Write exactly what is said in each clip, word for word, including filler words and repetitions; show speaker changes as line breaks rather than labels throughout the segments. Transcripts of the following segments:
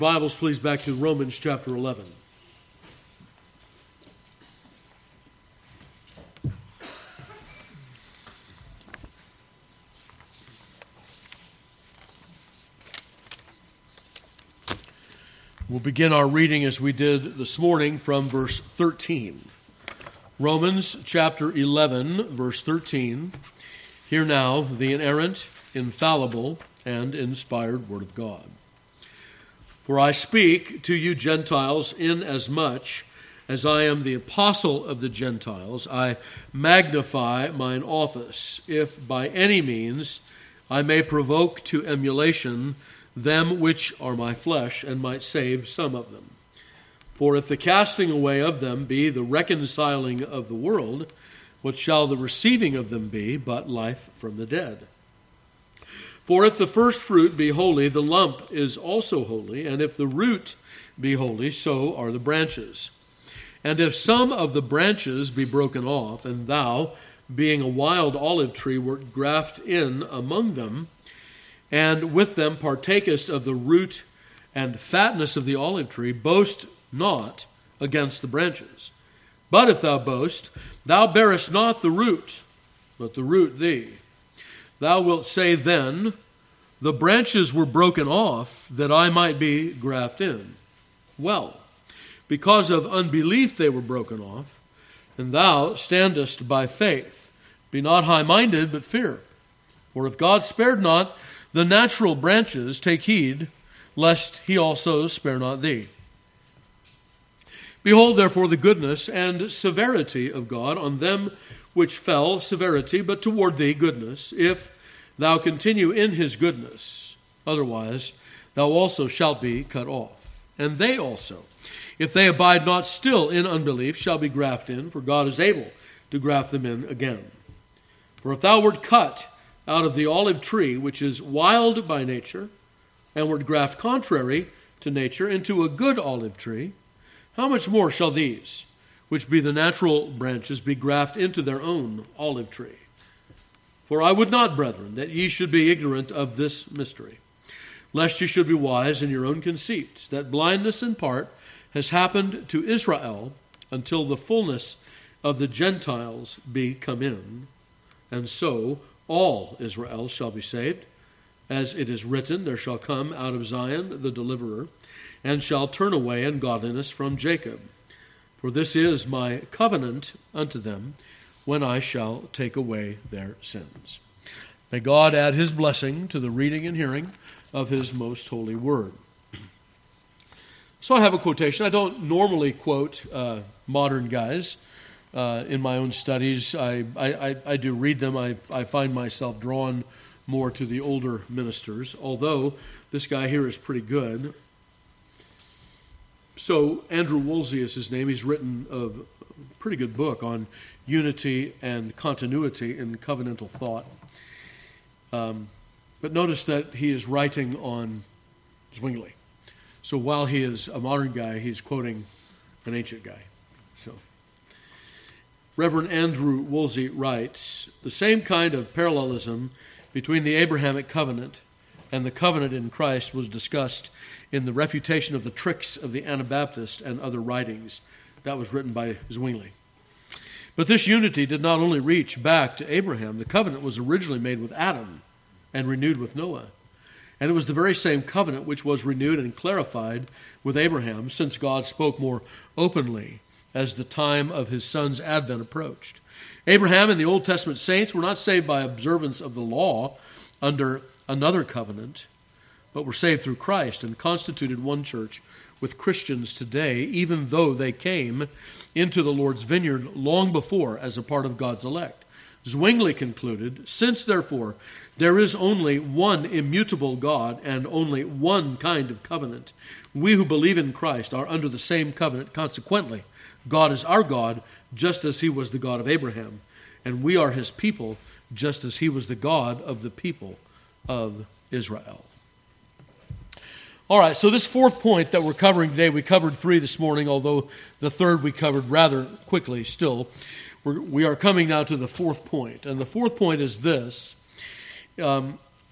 Bibles, please, back to Romans chapter eleven. We'll begin our reading as we did this morning from verse thirteen. Romans chapter eleven, verse thirteen. Hear now the inerrant, infallible, and inspired word of God. For I speak to you Gentiles, inasmuch as I am the apostle of the Gentiles, I magnify mine office, if by any means I may provoke to emulation them which are my flesh, and might save some of them. For if the casting away of them be the reconciling of the world, what shall the receiving of them be but life from the dead? For if the first fruit be holy, the lump is also holy, and if the root be holy, so are the branches. And if some of the branches be broken off, and thou, being a wild olive tree, wert grafted in among them, and with them partakest of the root and fatness of the olive tree, boast not against the branches. But if thou boast, thou bearest not the root, but the root thee. Thou wilt say then, the branches were broken off that I might be grafted in. Well, because of unbelief they were broken off, and thou standest by faith. Be not high-minded, but fear. For if God spared not the natural branches, take heed, lest he also spare not thee. Behold, therefore, the goodness and severity of God on them which fell, severity, but toward thee goodness, if thou continue in his goodness. Otherwise, thou also shalt be cut off. And they also, if they abide not still in unbelief, shall be grafted in, for God is able to graft them in again. For if thou wert cut out of the olive tree, which is wild by nature, and wert grafted contrary to nature into a good olive tree, how much more shall these, which be the natural branches, be grafted into their own olive tree? For I would not, brethren, that ye should be ignorant of this mystery, lest ye should be wise in your own conceits, that blindness in part has happened to Israel until the fullness of the Gentiles be come in, and so all Israel shall be saved. As it is written, there shall come out of Zion the deliverer, and shall turn away ungodliness from Jacob. For this is my covenant unto them, when I shall take away their sins. May God add his blessing to the reading and hearing of his most holy word. So I have a quotation. I don't normally quote uh, modern guys uh, in my own studies. I, I, I do read them. I, I find myself drawn more to the older ministers, although this guy here is pretty good. So Andrew Woolsey is his name. He's written a pretty good book on unity and continuity in covenantal thought. Um, but notice that he is writing on Zwingli. So while he is a modern guy, he's quoting an ancient guy. So Reverend Andrew Woolsey writes, the same kind of parallelism between the Abrahamic covenant and the covenant in Christ was discussed in the refutation of the tricks of the Anabaptist and other writings. That was written by Zwingli. But this unity did not only reach back to Abraham. The covenant was originally made with Adam and renewed with Noah. And it was the very same covenant which was renewed and clarified with Abraham, since God spoke more openly as the time of his son's advent approached. Abraham and the Old Testament saints were not saved by observance of the law under another covenant, but were saved through Christ and constituted one church with Christians today, even though they came into the Lord's vineyard long before as a part of God's elect. Zwingli concluded, since therefore there is only one immutable God and only one kind of covenant, we who believe in Christ are under the same covenant. Consequently, God is our God, just as he was the God of Abraham, and we are his people, just as he was the God of the people of Israel. All right, so this fourth point that we're covering today, we covered three this morning, although the third we covered rather quickly still. We're, we are coming now to the fourth point, and the fourth point is this. Um,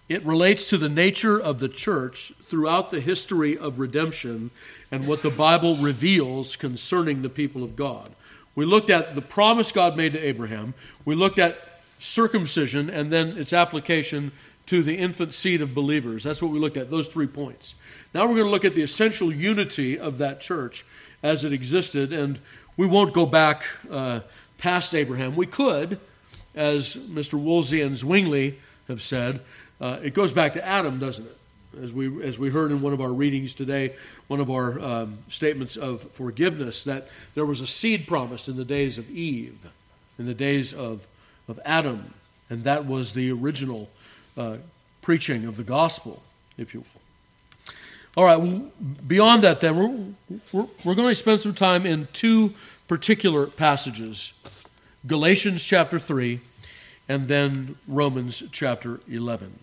It relates to the nature of the church throughout the history of redemption and what the Bible reveals concerning the people of God. We looked at the promise God made to Abraham. We looked at circumcision and then its application to the infant seed of believers. That's what we looked at, those three points. Now we're going to look at the essential unity of that church as it existed, and we won't go back uh, past Abraham. We could, as Mister Woolsey and Zwingli have said, uh, it goes back to Adam, doesn't it? As we as we heard in one of our readings today, one of our um, statements of forgiveness, that there was a seed promised in the days of Eve, in the days of, of Adam, and that was the original uh, preaching of the gospel, if you will. All right, beyond that then, we're, we're, we're going to spend some time in two particular passages, Galatians chapter three, and then Romans chapter eleven.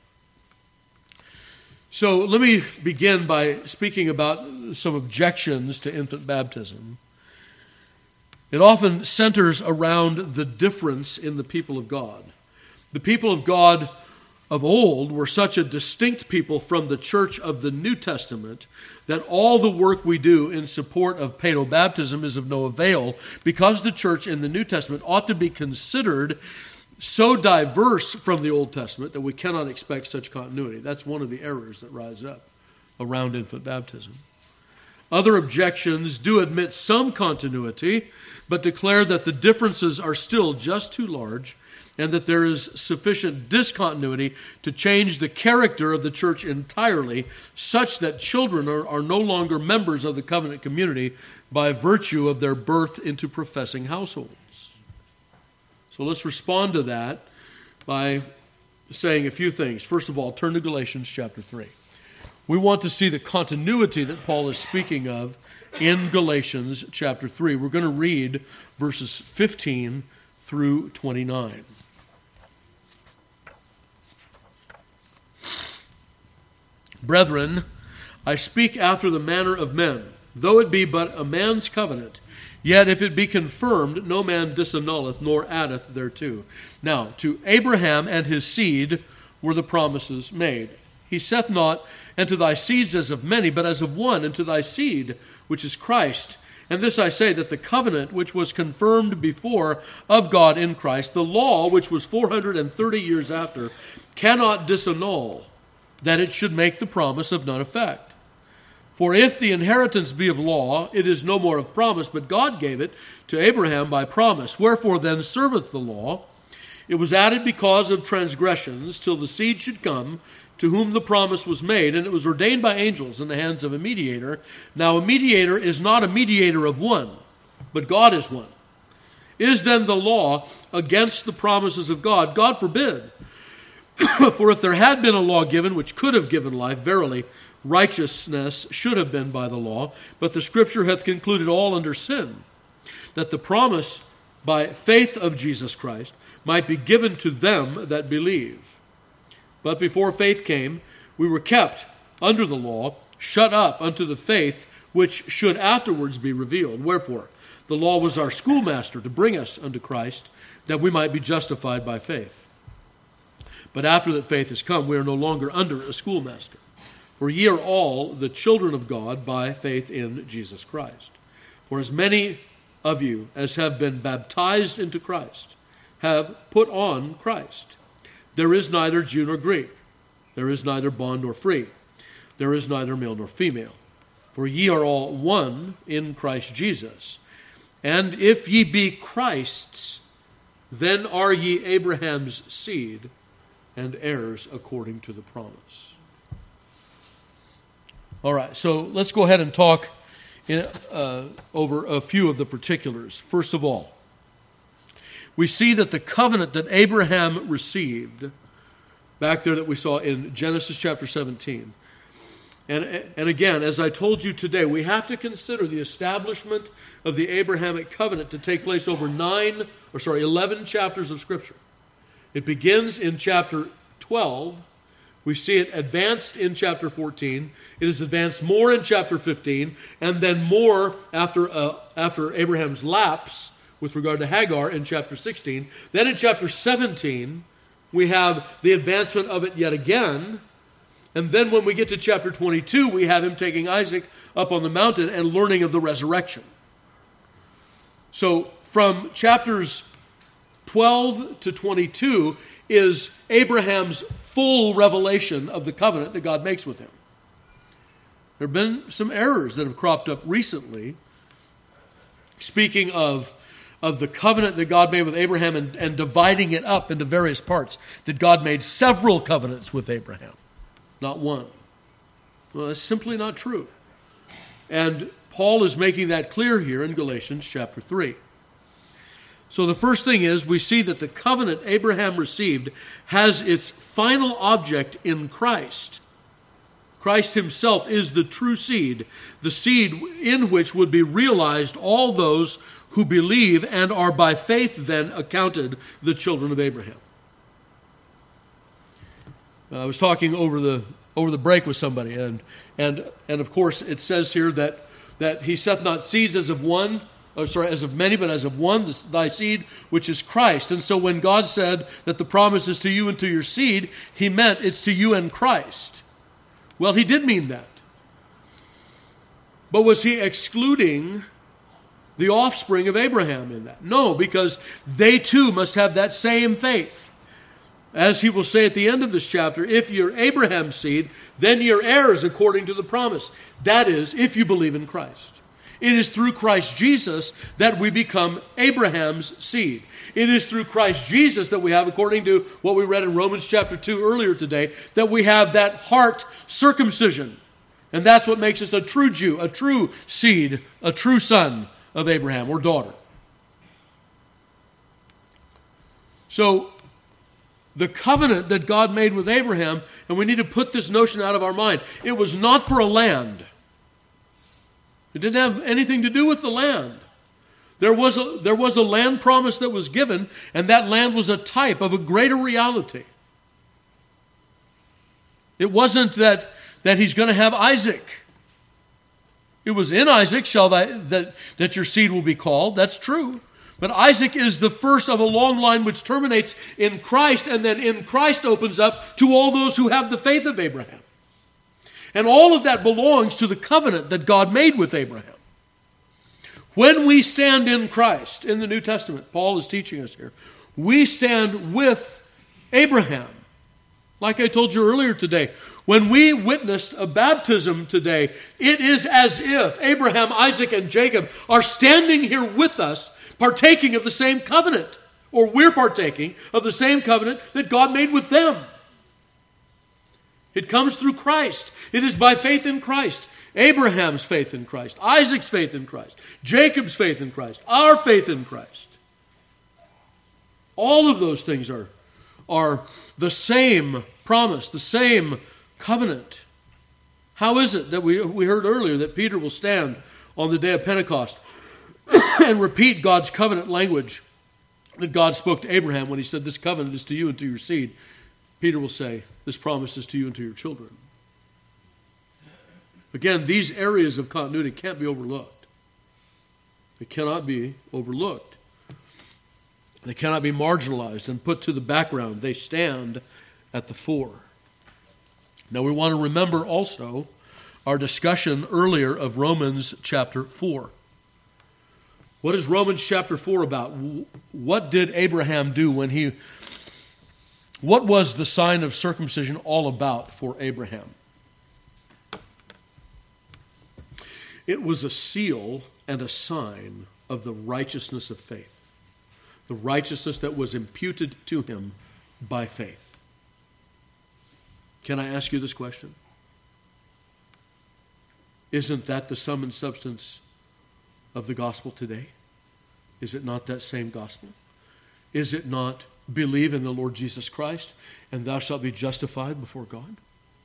So let me begin by speaking about some objections to infant baptism. It often centers around the difference in the people of God. The people of God of old were such a distinct people from the church of the New Testament that all the work we do in support of paedobaptism is of no avail, because the church in the New Testament ought to be considered so diverse from the Old Testament that we cannot expect such continuity. That's one of the errors that rise up around infant baptism. Other objections do admit some continuity, but declare that the differences are still just too large and that there is sufficient discontinuity to change the character of the church entirely, such that children are, are no longer members of the covenant community by virtue of their birth into professing households. So let's respond to that by saying a few things. First of all, turn to Galatians chapter three. We want to see the continuity that Paul is speaking of in Galatians chapter three. We're going to read verses fifteen through twenty-nine. Brethren, I speak after the manner of men, though it be but a man's covenant. Yet if it be confirmed, no man disannulleth nor addeth thereto. Now, to Abraham and his seed were the promises made. He saith not, and to thy seeds as of many, but as of one, and to thy seed, which is Christ. And this I say, that the covenant which was confirmed before of God in Christ, the law which was four hundred thirty years after, cannot disannul, that it should make the promise of none effect. For if the inheritance be of law, it is no more of promise, but God gave it to Abraham by promise. Wherefore then serveth the law? It was added because of transgressions, till the seed should come, to whom the promise was made, and it was ordained by angels in the hands of a mediator. Now a mediator is not a mediator of one, but God is one. Is then the law against the promises of God? God forbid. For if there had been a law given which could have given life, verily, righteousness should have been by the law, but the Scripture hath concluded all under sin, that the promise by faith of Jesus Christ might be given to them that believe. But before faith came, we were kept under the law, shut up unto the faith which should afterwards be revealed. Wherefore, the law was our schoolmaster to bring us unto Christ, that we might be justified by faith. But after that faith is come, we are no longer under a schoolmaster. For ye are all the children of God by faith in Jesus Christ. For as many of you as have been baptized into Christ have put on Christ. There is neither Jew nor Greek. There is neither bond nor free. There is neither male nor female. For ye are all one in Christ Jesus. And if ye be Christ's, then are ye Abraham's seed and heirs according to the promise. All right, so let's go ahead and talk in, uh, over a few of the particulars. First of all, we see that the covenant that Abraham received, back there that we saw in Genesis chapter seventeen, and, and again, as I told you today, we have to consider the establishment of the Abrahamic covenant to take place over nine, or sorry, eleven chapters of Scripture. It begins in chapter twelve. We see it advanced in chapter fourteen. It is advanced more in chapter fifteen, and then more after uh, after Abraham's lapse with regard to Hagar in chapter sixteen. Then in chapter seventeen, we have the advancement of it yet again And then when we get to chapter twenty-two, we have him taking Isaac up on the mountain and learning of the resurrection. So from chapters twelve to twenty-two is Abraham's full revelation of the covenant that God makes with him. There have been some errors that have cropped up recently, speaking of, of the covenant that God made with Abraham and, and dividing it up into various parts, that God made several covenants with Abraham, not one. Well, that's simply not true. And Paul is making that clear here in Galatians chapter three. So the first thing is we see that the covenant Abraham received has its final object in Christ. Christ himself is the true seed, the seed in which would be realized all those who believe and are by faith then accounted the children of Abraham. I was talking over the over the break with somebody, and and and of course it says here that that he saith not seeds as of one, or sorry, as of many, but as of one, thy seed, which is Christ. And so when God said that the promise is to you and to your seed, he meant it's to you and Christ. Well, he did mean that. But was he excluding the offspring of Abraham in that? No, because they too must have that same faith. As he will say at the end of this chapter, if you're Abraham's seed, then you're heirs according to the promise. That is, if you believe in Christ. It is through Christ Jesus that we become Abraham's seed. It is through Christ Jesus that we have, according to what we read in Romans chapter two earlier today, that we have that heart circumcision. And that's what makes us a true Jew, a true seed, a true son of Abraham or daughter. So, the covenant that God made with Abraham, and we need to put this notion out of our mind, it was not for a land. It didn't have anything to do with the land. There was a, there was a land promise that was given, and that land was a type of a greater reality. It wasn't that, that he's going to have Isaac. It was in Isaac shall thy, that, that your seed will be called. That's true. But Isaac is the first of a long line which terminates in Christ, and then in Christ opens up to all those who have the faith of Abraham. And all of that belongs to the covenant that God made with Abraham. When we stand in Christ, in the New Testament, Paul is teaching us here, we stand with Abraham. Like I told you earlier today, when we witnessed a baptism today, it is as if Abraham, Isaac, and Jacob are standing here with us, partaking of the same covenant, or we're partaking of the same covenant that God made with them. It comes through Christ. It is by faith in Christ. Abraham's faith in Christ, Isaac's faith in Christ, Jacob's faith in Christ, our faith in Christ. All of those things are, are the same promise, the same covenant. How is it that we, we heard earlier that Peter will stand on the day of Pentecost and repeat God's covenant language that God spoke to Abraham when he said, this covenant is to you and to your seed. Peter will say, this promise is to you and to your children. Again, these areas of continuity can't be overlooked. They cannot be overlooked. They cannot be marginalized and put to the background. They stand at the fore. Now we want to remember also our discussion earlier of Romans chapter four. What is Romans chapter four about? What did Abraham do when he... What was the sign of circumcision all about for Abraham? It was a seal and a sign of the righteousness of faith. The righteousness that was imputed to him by faith. Can I ask you this question? Isn't that the sum and substance of the gospel today? Is it not that same gospel? Is it not believe in the Lord Jesus Christ and thou shalt be justified before God?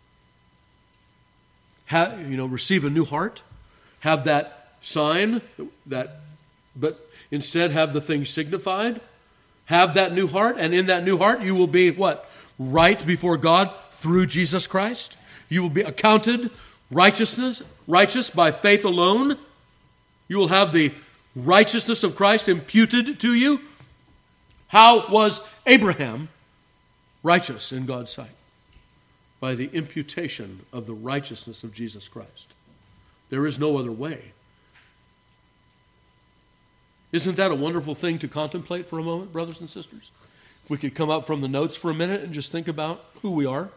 Have, you know, receive a new heart? Have that sign, that, but instead have the thing signified. Have that new heart, and in that new heart you will be what? Right before God through Jesus Christ. You will be accounted righteousness, righteous by faith alone. You will have the righteousness of Christ imputed to you. How was Abraham righteous in God's sight? by the imputation of the righteousness of Jesus Christ. There is no other way. Isn't that a wonderful thing to contemplate for a moment, brothers and sisters? If we could come up from the notes for a minute and just think about who we are.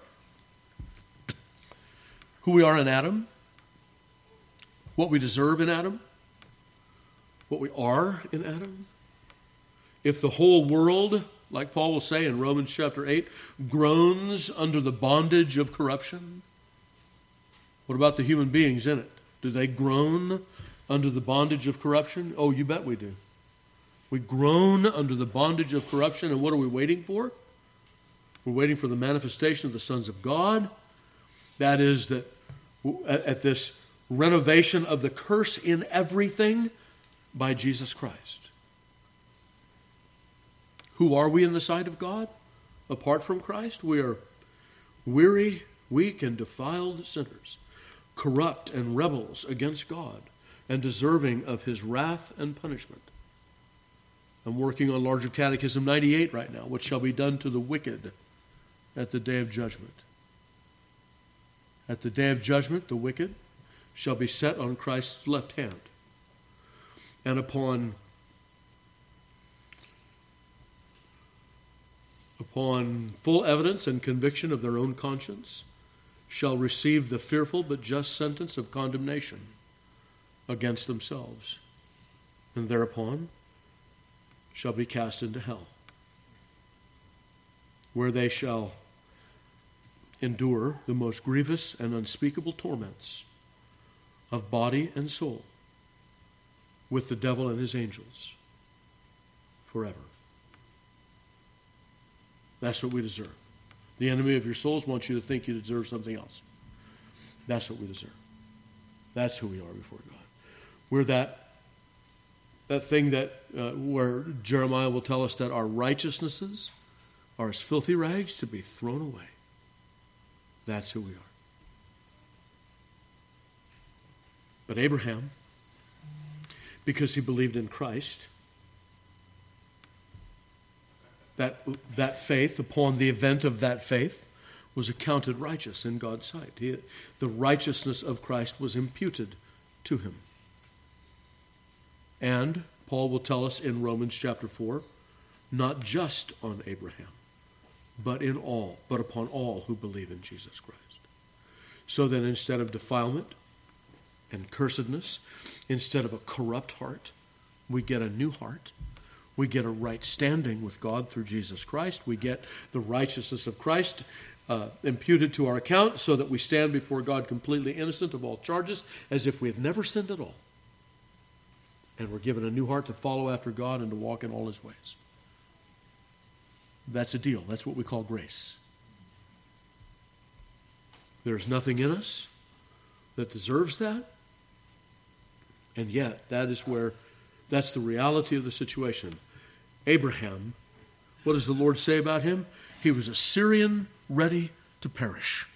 Who we are in Adam. What we deserve in Adam. What we are in Adam. If the whole world, like Paul will say in Romans chapter eight, groans under the bondage of corruption, what about the human beings in it? Do they groan under the bondage of corruption? Oh, you bet we do. We groan under the bondage of corruption, and what are we waiting for? We're waiting for the manifestation of the sons of God. That is, that at this renovation of the curse in everything by Jesus Christ. Who are we in the sight of God? Apart from Christ, we are weary, weak, and defiled sinners, corrupt and rebels against God, and deserving of his wrath and punishment. I'm working on Larger Catechism ninety-eight right now. What shall be done to the wicked at the day of judgment? At the day of judgment, the wicked shall be set on Christ's left hand. And upon, upon full evidence and conviction of their own conscience, shall receive the fearful but just sentence of condemnation against themselves, and thereupon shall be cast into hell, where they shall endure the most grievous and unspeakable torments of body and soul with the devil and his angels forever. That's what we deserve. The enemy of your souls wants you to think you deserve something else. That's what we deserve. That's who we are before God. We're that that thing that uh, where Jeremiah will tell us that our righteousnesses are as filthy rags to be thrown away. That's who we are. But Abraham, because he believed in Christ, that, that faith, upon the event of that faith, was accounted righteous in God's sight. He, the righteousness of Christ was imputed to him. And Paul will tell us in Romans chapter four, not just on Abraham, but in all, but upon all who believe in Jesus Christ. So that instead of defilement and cursedness, instead of a corrupt heart, we get a new heart. We get a right standing with God through Jesus Christ. We get the righteousness of Christ uh, imputed to our account so that we stand before God completely innocent of all charges, as if we had never sinned at all. And we're given a new heart to follow after God and to walk in all his ways. That's a deal. That's what we call grace. There's nothing in us that deserves that. And yet, that is where, that's the reality of the situation. Abraham, what does the Lord say about him? He was a Syrian ready to perish.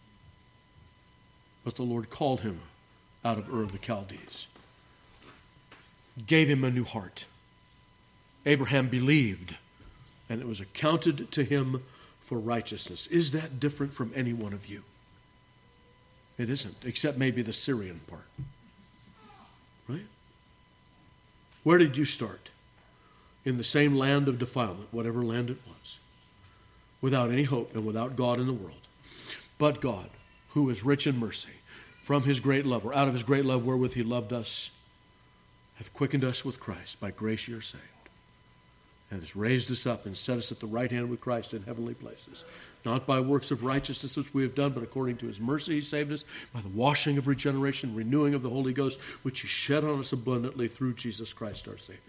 But the Lord called him out of Ur of the Chaldees, gave him a new heart. Abraham believed, and it was accounted to him for righteousness. Is that different from any one of you? It isn't, except maybe the Syrian part. Right? Where did you start? In the same land of defilement, whatever land it was, without any hope and without God in the world. But God, who is rich in mercy, from his great love, or out of his great love wherewith he loved us, hath quickened us with Christ. By grace you are saved. And has raised us up and set us at the right hand with Christ in heavenly places. Not by works of righteousness which we have done, but according to his mercy he saved us, by the washing of regeneration, renewing of the Holy Ghost, which he shed on us abundantly through Jesus Christ our Savior.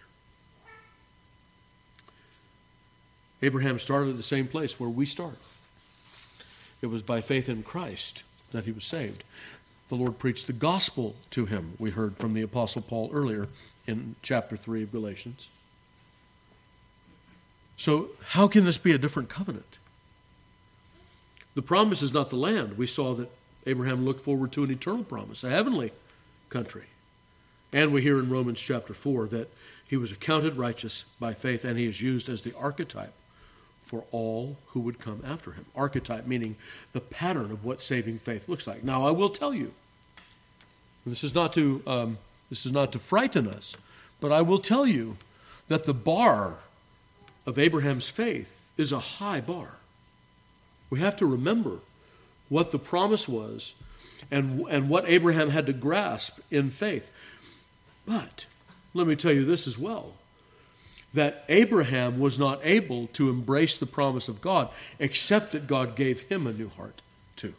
Abraham started at the same place where we start. It was by faith in Christ that he was saved. The Lord preached the gospel to him, we heard from the Apostle Paul earlier in chapter three of Galatians. So how can this be a different covenant? The promise is not the land. We saw that Abraham looked forward to an eternal promise, a heavenly country. And we hear in Romans chapter four that he was accounted righteous by faith, and he is used as the archetype for all who would come after him. Archetype meaning the pattern of what saving faith looks like. Now, I will tell you, this is not to um, this is not to frighten us, but I will tell you that the bar of Abraham's faith is a high bar. We have to remember what the promise was and, and what Abraham had to grasp in faith. But let me tell you this as well, that Abraham was not able to embrace the promise of God except that God gave him a new heart too.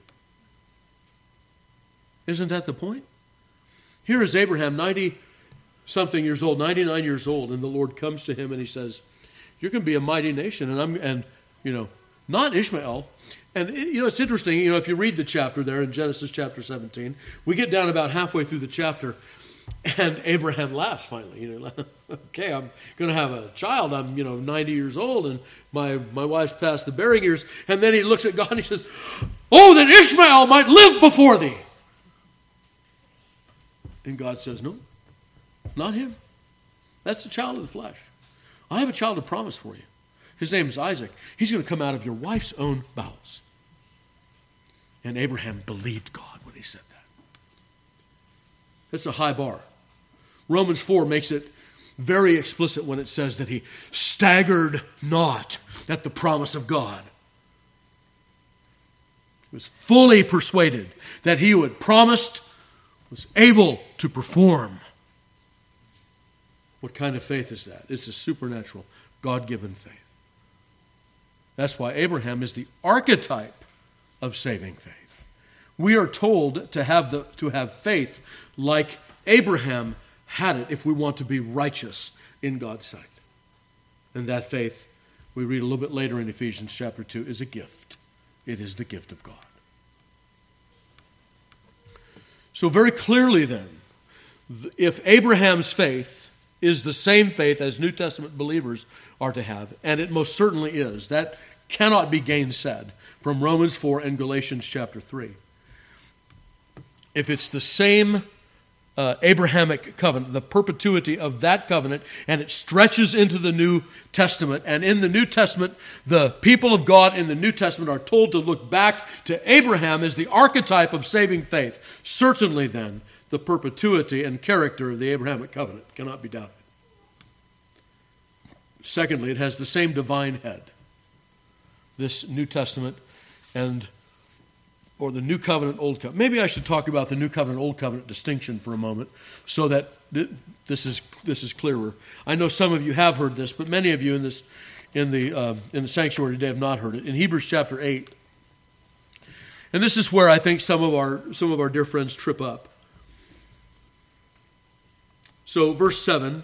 Isn't that the point? Here is Abraham, ninety-something years old, ninety-nine years old, and the Lord comes to him and he says, you're going to be a mighty nation, and I'm, and you know, not Ishmael. And you know, it's interesting, you know, if you read the chapter there in Genesis chapter seventeen, we get down about halfway through the chapter, and Abraham laughs finally. You know, okay, I'm going to have a child. I'm, you know, ninety years old, and my, my wife's past the bearing years. And then he looks at God and he says, oh, that Ishmael might live before thee. And God says, no, not him. That's the child of the flesh. I have a child of promise for you. His name is Isaac. He's going to come out of your wife's own bowels. And Abraham believed God when he said that. That's a high bar. Romans four makes it very explicit when it says that he staggered not at the promise of God. He was fully persuaded that he who had promised was able to perform. What kind of faith is that? It's a supernatural, God-given faith. That's why Abraham is the archetype of saving faith. We are told to have the to have faith like Abraham had it if we want to be righteous in God's sight. And that faith, we read a little bit later in Ephesians chapter two, is a gift. It is the gift of God. So very clearly then, if Abraham's faith is the same faith as New Testament believers are to have, and it most certainly is, that cannot be gainsaid from Romans four and Galatians chapter three. If it's the same uh, Abrahamic covenant, the perpetuity of that covenant, and it stretches into the New Testament, and in the New Testament, the people of God in the New Testament are told to look back to Abraham as the archetype of saving faith, certainly then, the perpetuity and character of the Abrahamic covenant cannot be doubted. Secondly, it has the same divine head. This New Testament and or the New Covenant, Old Covenant. Maybe I should talk about the New Covenant, Old Covenant distinction for a moment so that this is this is clearer. I know some of you have heard this, but many of you in this in the uh, in the sanctuary today have not heard it. In Hebrews chapter eight, and this is where I think some of our some of our dear friends trip up. So, verse seven,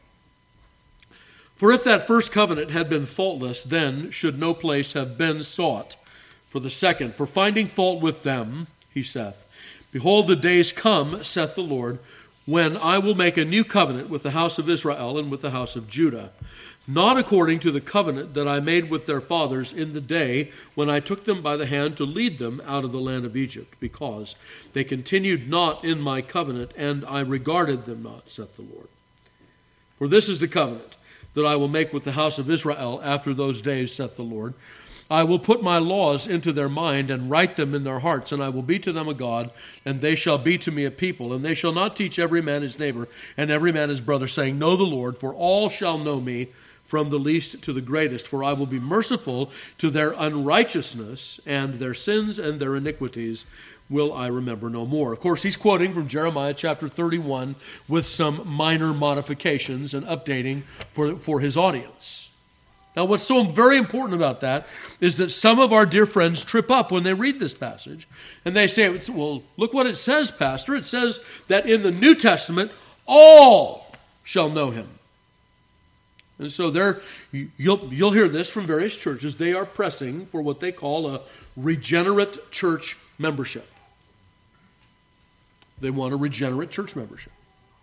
for if that first covenant had been faultless, then should no place have been sought for the second. For finding fault with them, he saith, behold, the days come, saith the Lord, when I will make a new covenant with the house of Israel and with the house of Judah, not according to the covenant that I made with their fathers in the day when I took them by the hand to lead them out of the land of Egypt, because they continued not in my covenant, and I regarded them not, saith the Lord. For this is the covenant that I will make with the house of Israel after those days, saith the Lord. I will put my laws into their mind and write them in their hearts, and I will be to them a God, and they shall be to me a people. And they shall not teach every man his neighbor and every man his brother, saying, know the Lord, for all shall know me, from the least to the greatest. For I will be merciful to their unrighteousness, and their sins and their iniquities will I remember no more. Of course, he's quoting from Jeremiah chapter thirty-one with some minor modifications and updating for, for his audience. Now, what's so very important about that is that some of our dear friends trip up when they read this passage, and they say, well, look what it says, Pastor. It says that in the New Testament, all shall know him. And so there, you'll, you'll hear this from various churches. They are pressing for what they call a regenerate church membership. They want a regenerate church membership.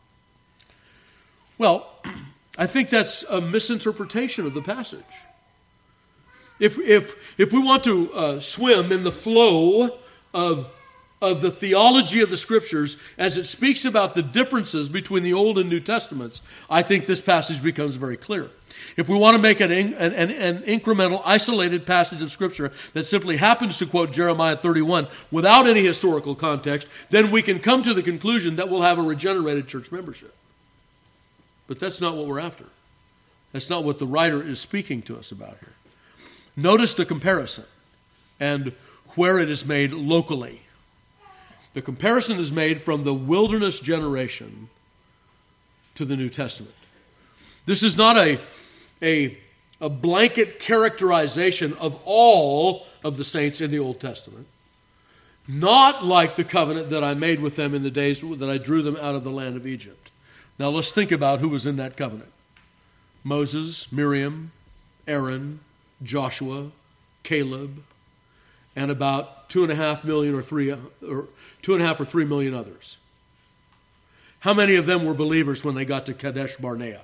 Well, I think that's a misinterpretation of the passage. If if if we want to uh, swim in the flow of of the theology of the Scriptures as it speaks about the differences between the Old and New Testaments, I think this passage becomes very clear. If we want to make an, an, an, an incremental, isolated passage of Scripture that simply happens to quote Jeremiah thirty-one without any historical context, then we can come to the conclusion that we'll have a regenerated church membership. But that's not what we're after. That's not what the writer is speaking to us about here. Notice the comparison and where it is made locally. The comparison is made from the wilderness generation to the New Testament. This is not a, a, a blanket characterization of all of the saints in the Old Testament. Not like the covenant that I made with them in the days that I drew them out of the land of Egypt. Now let's think about who was in that covenant. Moses, Miriam, Aaron, Joshua, Caleb, and about two and a half million or three or two and a half or three million others. How many of them were believers when they got to Kadesh Barnea?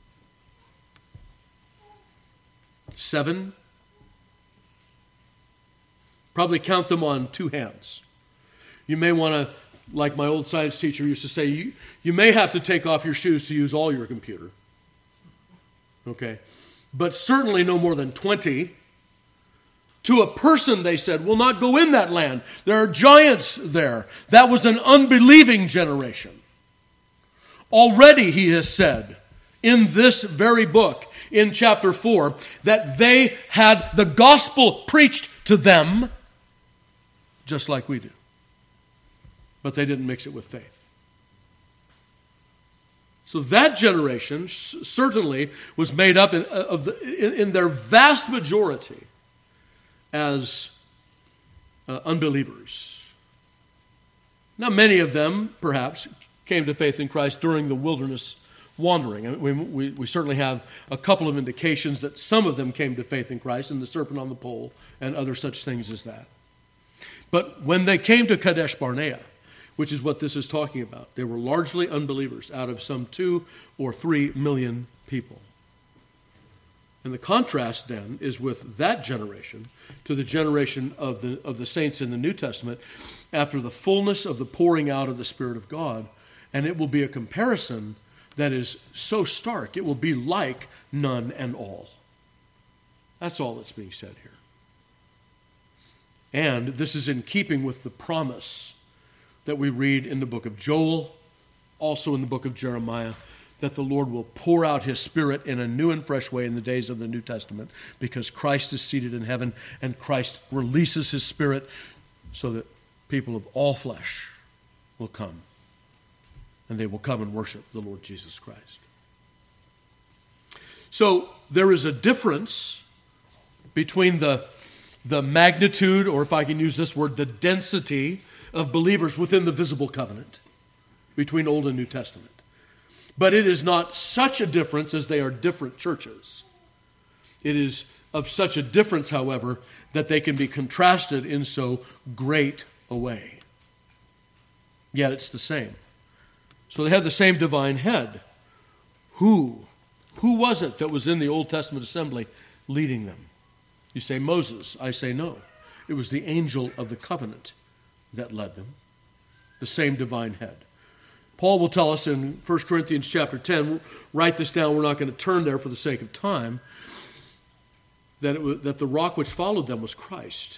Seven? Probably count them on two hands. You may want to, like my old science teacher used to say, you, you may have to take off your shoes to use all your computer. Okay? But certainly no more than twenty. To a person, they said, will not go in that land. There are giants there. That was an unbelieving generation. Already, he has said, in this very book, in chapter four, that they had the gospel preached to them, just like we do. But they didn't mix it with faith. So that generation certainly was made up in, of the, in, in their vast majority as uh, unbelievers. Now, many of them, perhaps, came to faith in Christ during the wilderness wandering. I mean, we, we, we certainly have a couple of indications that some of them came to faith in Christ, in the serpent on the pole and other such things as that. But when they came to Kadesh Barnea, which is what this is talking about, they were largely unbelievers out of some two or three million people. And the contrast then is with that generation to the generation of the of the saints in the New Testament after the fullness of the pouring out of the Spirit of God. And it will be a comparison that is so stark, it will be like none and all. That's all that's being said here. And this is in keeping with the promise that we read in the book of Joel, also in the book of Jeremiah, that the Lord will pour out his Spirit in a new and fresh way in the days of the New Testament, because Christ is seated in heaven and Christ releases his Spirit so that people of all flesh will come, and they will come and worship the Lord Jesus Christ. So there is a difference between the, the magnitude, or if I can use this word, the density of believers within the visible covenant between Old and New Testament. But it is not such a difference as they are different churches. It is of such a difference, however, that they can be contrasted in so great a way. Yet it's the same. So they have the same divine head. Who? Who was it that was in the Old Testament assembly leading them? You say Moses. I say no. It was the angel of the covenant that led them. The same divine head. Paul will tell us in First Corinthians chapter ten, write this down, we're not going to turn there for the sake of time, that, it was, that the rock which followed them was Christ.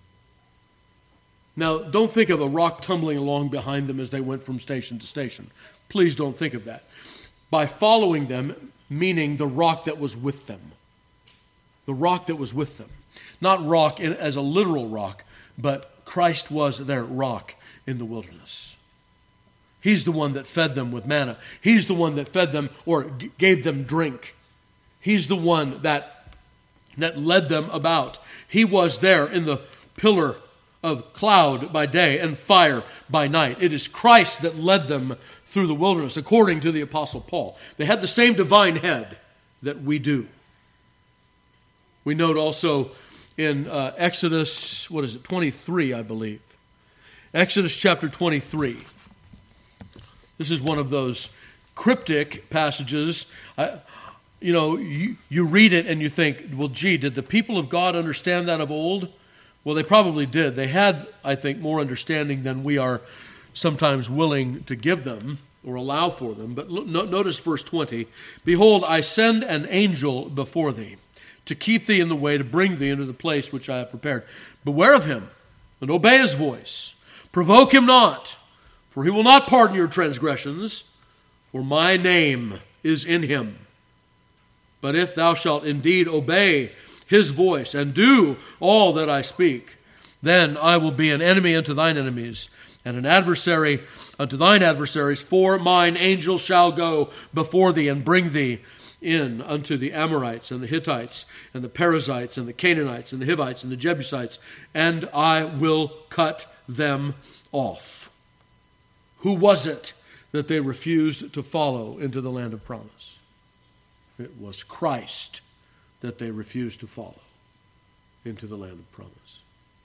Now, don't think of a rock tumbling along behind them as they went from station to station. Please don't think of that. By following them, meaning the rock that was with them. The rock that was with them. Not rock in, as a literal rock, but Christ was their rock in the wilderness. He's the one that fed them with manna. He's the one that fed them or g- gave them drink. He's the one that, that led them about. He was there in the pillar of cloud by day and fire by night. It is Christ that led them through the wilderness, according to the Apostle Paul. They had the same divine head that we do. We note also in uh, Exodus, what is it, twenty-three, I believe. Exodus chapter twenty-three. This is one of those cryptic passages. I, you know, you, you read it and you think, well, gee, did the people of God understand that of old? Well, they probably did. They had, I think, more understanding than we are sometimes willing to give them or allow for them. But notice verse twenty. Behold, I send an angel before thee to keep thee in the way, to bring thee into the place which I have prepared. Beware of him and obey his voice. Provoke him not, for he will not pardon your transgressions, for my name is in him. But if thou shalt indeed obey his voice and do all that I speak, then I will be an enemy unto thine enemies, and an adversary unto thine adversaries. For mine angel shall go before thee and bring thee in unto the Amorites and the Hittites and the Perizzites and the Canaanites and the Hivites and the Jebusites, and I will cut them off. Who was it that they refused to follow into the land of promise? It was Christ that they refused to follow into the land of promise.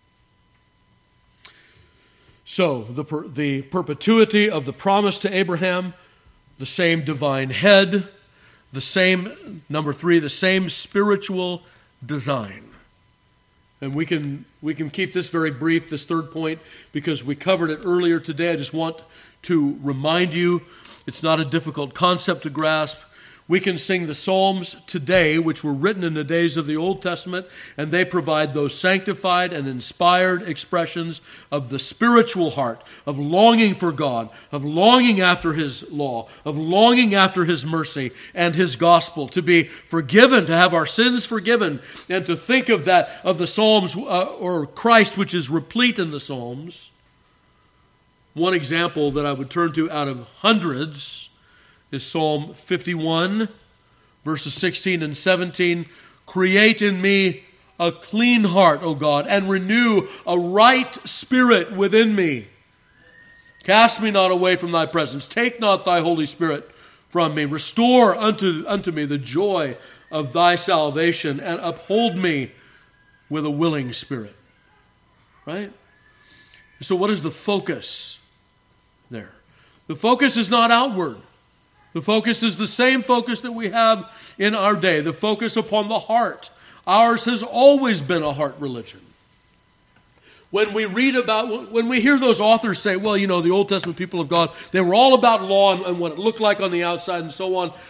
So, the, per, the perpetuity of the promise to Abraham, the same divine head, the same, number three, the same spiritual design. And we can we can keep this very brief, this third point, because we covered it earlier today. I just want to remind you, it's not a difficult concept to grasp. We can sing the Psalms today, which were written in the days of the Old Testament, and they provide those sanctified and inspired expressions of the spiritual heart, of longing for God, of longing after His law, of longing after His mercy and His gospel, to be forgiven, to have our sins forgiven, and to think of that, of the Psalms, uh, or Christ, which is replete in the Psalms. One example that I would turn to out of hundreds is Psalm fifty-one, verses sixteen and seventeen. Create in me a clean heart, O God, and renew a right spirit within me. Cast me not away from thy presence. Take not thy Holy Spirit from me. Restore unto, unto me the joy of thy salvation, and uphold me with a willing spirit. Right? So what is the focus there? The focus is not outward. The focus is the same focus that we have in our day, the focus upon the heart. Ours has always been a heart religion. When we read about, when we hear those authors say, well, you know, the Old Testament people of God, they were all about law and, and what it looked like on the outside and so on.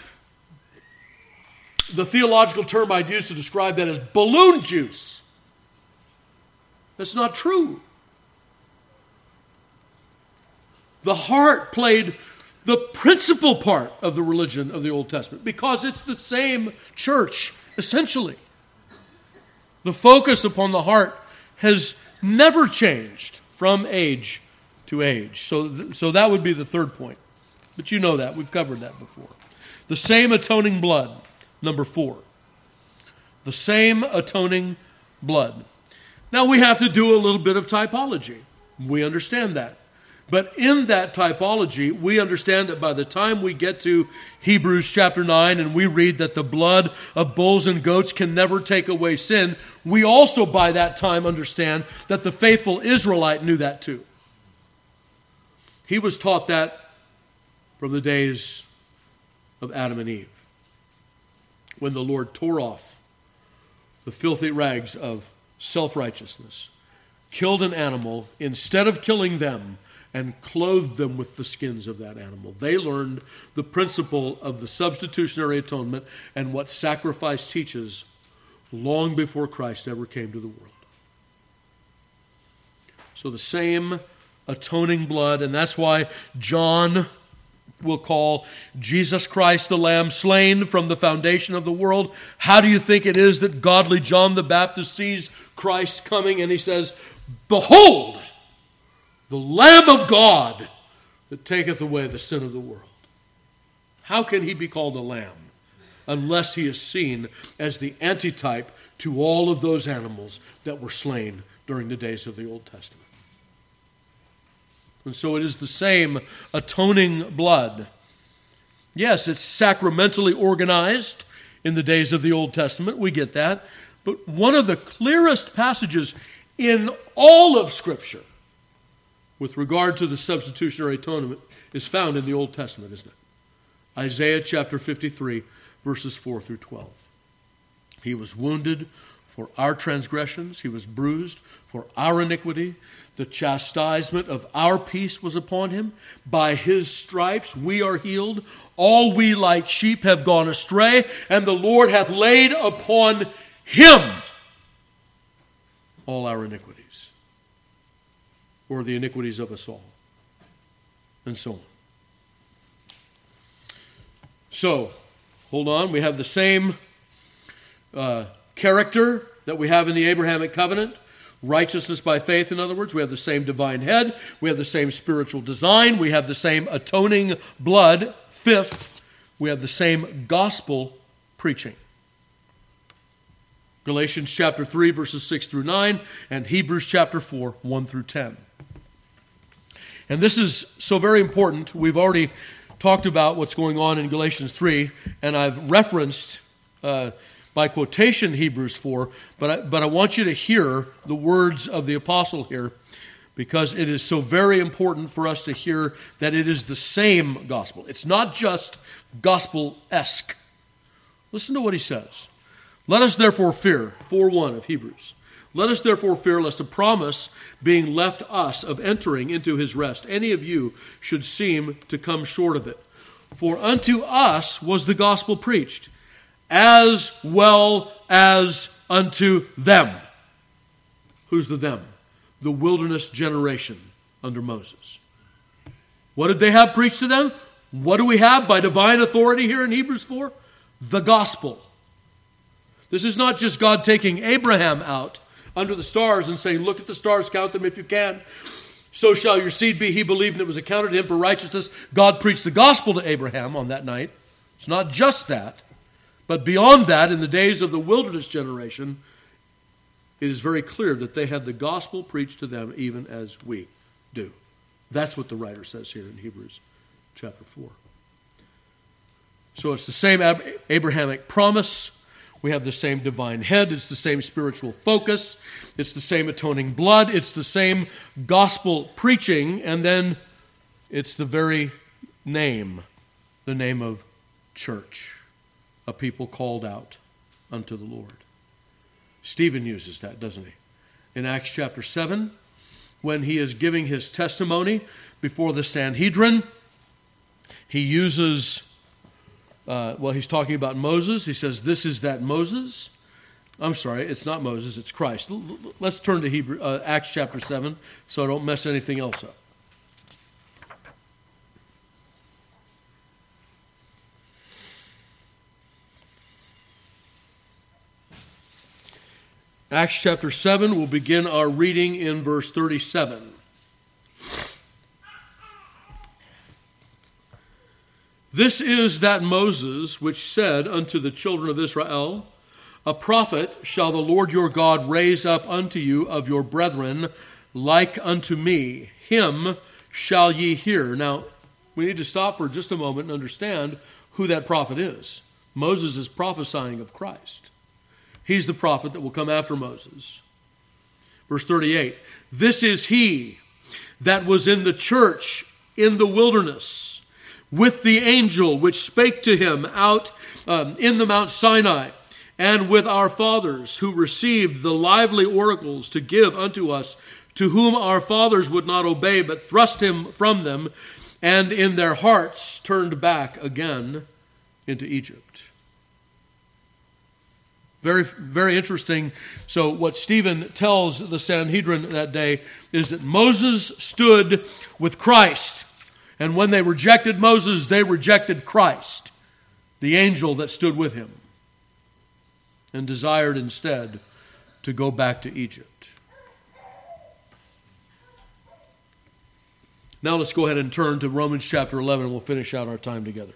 The theological term I'd use to describe that is balloon juice. That's not true. The heart played the principal part of the religion of the Old Testament, because it's the same church, essentially. The focus upon the heart has never changed from age to age. So, th- so that would be the third point. But you know that. We've covered that before. The same atoning blood, number four. The same atoning blood. Now we have to do a little bit of typology. We understand that. But in that typology, we understand that by the time we get to Hebrews chapter nine and we read that the blood of bulls and goats can never take away sin, we also by that time understand that the faithful Israelite knew that too. He was taught that from the days of Adam and Eve, when the Lord tore off the filthy rags of self-righteousness, killed an animal instead of killing them, and clothed them with the skins of that animal. They learned the principle of the substitutionary atonement and what sacrifice teaches long before Christ ever came to the world. So the same atoning blood, and that's why John will call Jesus Christ the Lamb slain from the foundation of the world. How do you think it is that godly John the Baptist sees Christ coming and he says, "Behold, the Lamb of God that taketh away the sin of the world"? How can he be called a lamb unless he is seen as the antitype to all of those animals that were slain during the days of the Old Testament? And so it is the same atoning blood. Yes, it's sacramentally organized in the days of the Old Testament. We get that. But one of the clearest passages in all of Scripture with regard to the substitutionary atonement is found in the Old Testament, isn't it? Isaiah chapter fifty-three, verses four through twelve. He was wounded for For our transgressions he was bruised, for our iniquity. The chastisement of our peace was upon him. By his stripes we are healed. All we like sheep have gone astray, and the Lord hath laid upon him all our iniquities, or the iniquities of us all, and so on. So, hold on, we have the same uh, character that we have in the Abrahamic covenant. Righteousness by faith, in other words. We have the same divine head. We have the same spiritual design. We have the same atoning blood. Fifth, we have the same gospel preaching. Galatians chapter three, verses six through nine, and Hebrews chapter four, one through ten. And this is so very important. We've already talked about what's going on in Galatians three, and I've referenced uh, by quotation Hebrews four, but I, but I want you to hear the words of the apostle here, because it is so very important for us to hear that it is the same gospel. It's not just gospel-esque. Listen to what he says. Let us therefore fear, four one of Hebrews. Let us therefore fear lest a promise being left us of entering into his rest, any of you should seem to come short of it. For unto us was the gospel preached, as well as unto them. Who's the them? The wilderness generation under Moses. What did they have preached to them? What do we have by divine authority here in Hebrews four? The gospel. This is not just God taking Abraham out under the stars and saying, look at the stars, count them if you can. So shall your seed be. He believed and it was accounted to him for righteousness. God preached the gospel to Abraham on that night. It's not just that. But beyond that, in the days of the wilderness generation, it is very clear that they had the gospel preached to them even as we do. That's what the writer says here in Hebrews chapter four. So it's the same Abrahamic promise. We have the same divine head. It's the same spiritual focus. It's the same atoning blood. It's the same gospel preaching. And then it's the very name, the name of church. A people called out unto the Lord. Stephen uses that, doesn't he? In Acts chapter seven, when he is giving his testimony before the Sanhedrin, he uses, uh, well, he's talking about Moses. He says, this is that Moses. I'm sorry, it's not Moses, it's Christ. Let's turn to Hebrew, uh, Acts chapter seven so I don't mess anything else up. Acts chapter seven, we'll begin our reading in verse thirty-seven. This is that Moses which said unto the children of Israel, a prophet shall the Lord your God raise up unto you of your brethren like unto me. Him shall ye hear. Now, we need to stop for just a moment and understand who that prophet is. Moses is prophesying of Christ. He's the prophet that will come after Moses. Verse thirty-eight, this is he that was in the church in the wilderness with the angel which spake to him out um, in the Mount Sinai, and with our fathers who received the lively oracles to give unto us, to whom our fathers would not obey, but thrust him from them, and in their hearts turned back again into Egypt. Very, very interesting. So what Stephen tells the Sanhedrin that day is that Moses stood with Christ. And when they rejected Moses, they rejected Christ, the angel that stood with him, and desired instead to go back to Egypt. Now let's go ahead and turn to Romans chapter eleven, and we'll finish out our time together.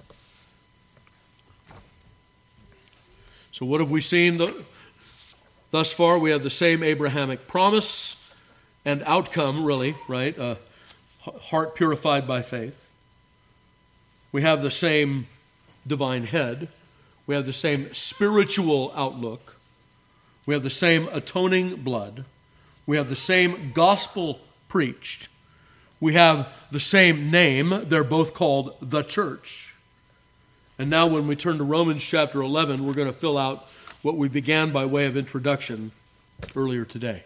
So what have we seen thus far? We have the same Abrahamic promise and outcome, really, right? Uh, heart purified by faith. We have the same divine head. We have the same spiritual outlook. We have the same atoning blood. We have the same gospel preached. We have the same name. They're both called the church. And now when we turn to Romans chapter eleven, we're going to fill out what we began by way of introduction earlier today.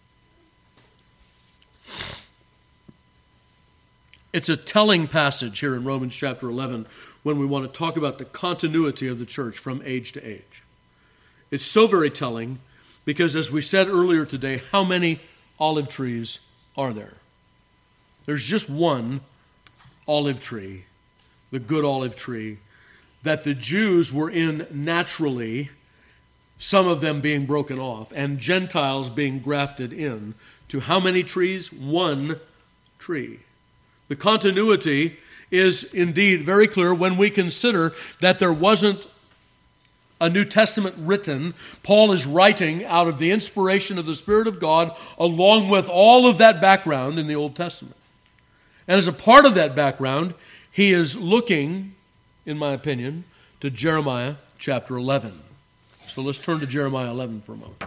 It's a telling passage here in Romans chapter eleven when we want to talk about the continuity of the church from age to age. It's so very telling because, as we said earlier today, how many olive trees are there? There's just one olive tree, the good olive tree, that the Jews were in naturally, some of them being broken off, and Gentiles being grafted in to how many trees? One tree. The continuity is indeed very clear when we consider that there wasn't a New Testament written. Paul is writing out of the inspiration of the Spirit of God along with all of that background in the Old Testament. And as a part of that background, he is looking, in my opinion, to Jeremiah chapter eleven. So let's turn to Jeremiah eleven for a moment.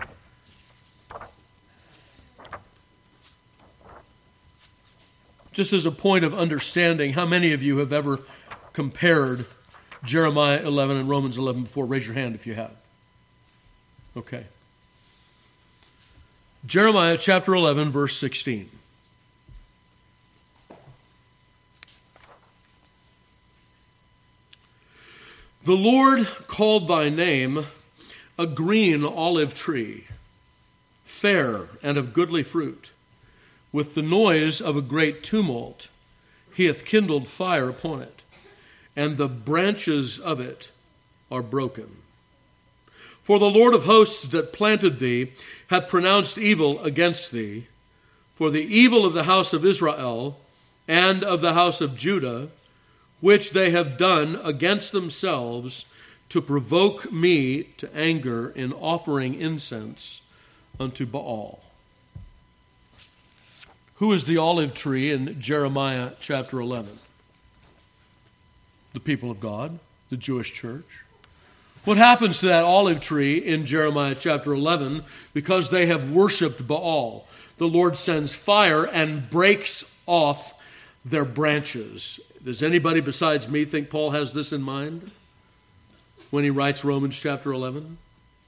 Just as a point of understanding, how many of you have ever compared Jeremiah eleven and Romans eleven before? Raise your hand if you have. Okay. Jeremiah chapter eleven, verse sixteen. The Lord called thy name a green olive tree, fair and of goodly fruit. With the noise of a great tumult, he hath kindled fire upon it, and the branches of it are broken. For the Lord of hosts that planted thee hath pronounced evil against thee, for the evil of the house of Israel and of the house of Judah, which they have done against themselves to provoke me to anger in offering incense unto Baal. Who is the olive tree in Jeremiah chapter eleven? The people of God, the Jewish church. What happens to that olive tree in Jeremiah chapter eleven? Because they have worshipped Baal, the Lord sends fire and breaks off their branches. Does anybody besides me think Paul has this in mind when he writes Romans chapter eleven?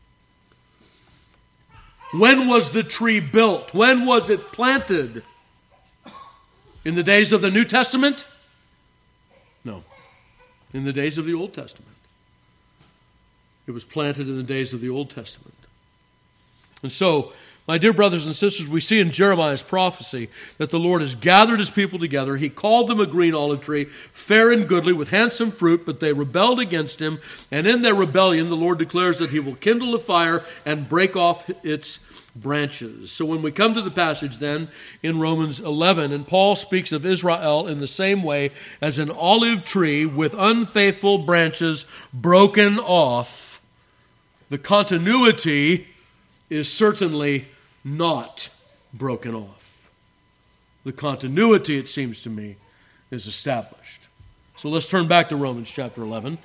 When was the tree built? When was it planted? In the days of the New Testament? No. In the days of the Old Testament. It was planted in the days of the Old Testament. And so, my dear brothers and sisters, we see in Jeremiah's prophecy that the Lord has gathered his people together. He called them a green olive tree, fair and goodly, with handsome fruit, but they rebelled against him. And in their rebellion, the Lord declares that he will kindle a fire and break off its branches. So when we come to the passage then in Romans eleven, and Paul speaks of Israel in the same way as an olive tree with unfaithful branches broken off, the continuity is certainly not broken off. The continuity, it seems to me, is established. So let's turn back to Romans chapter eleven.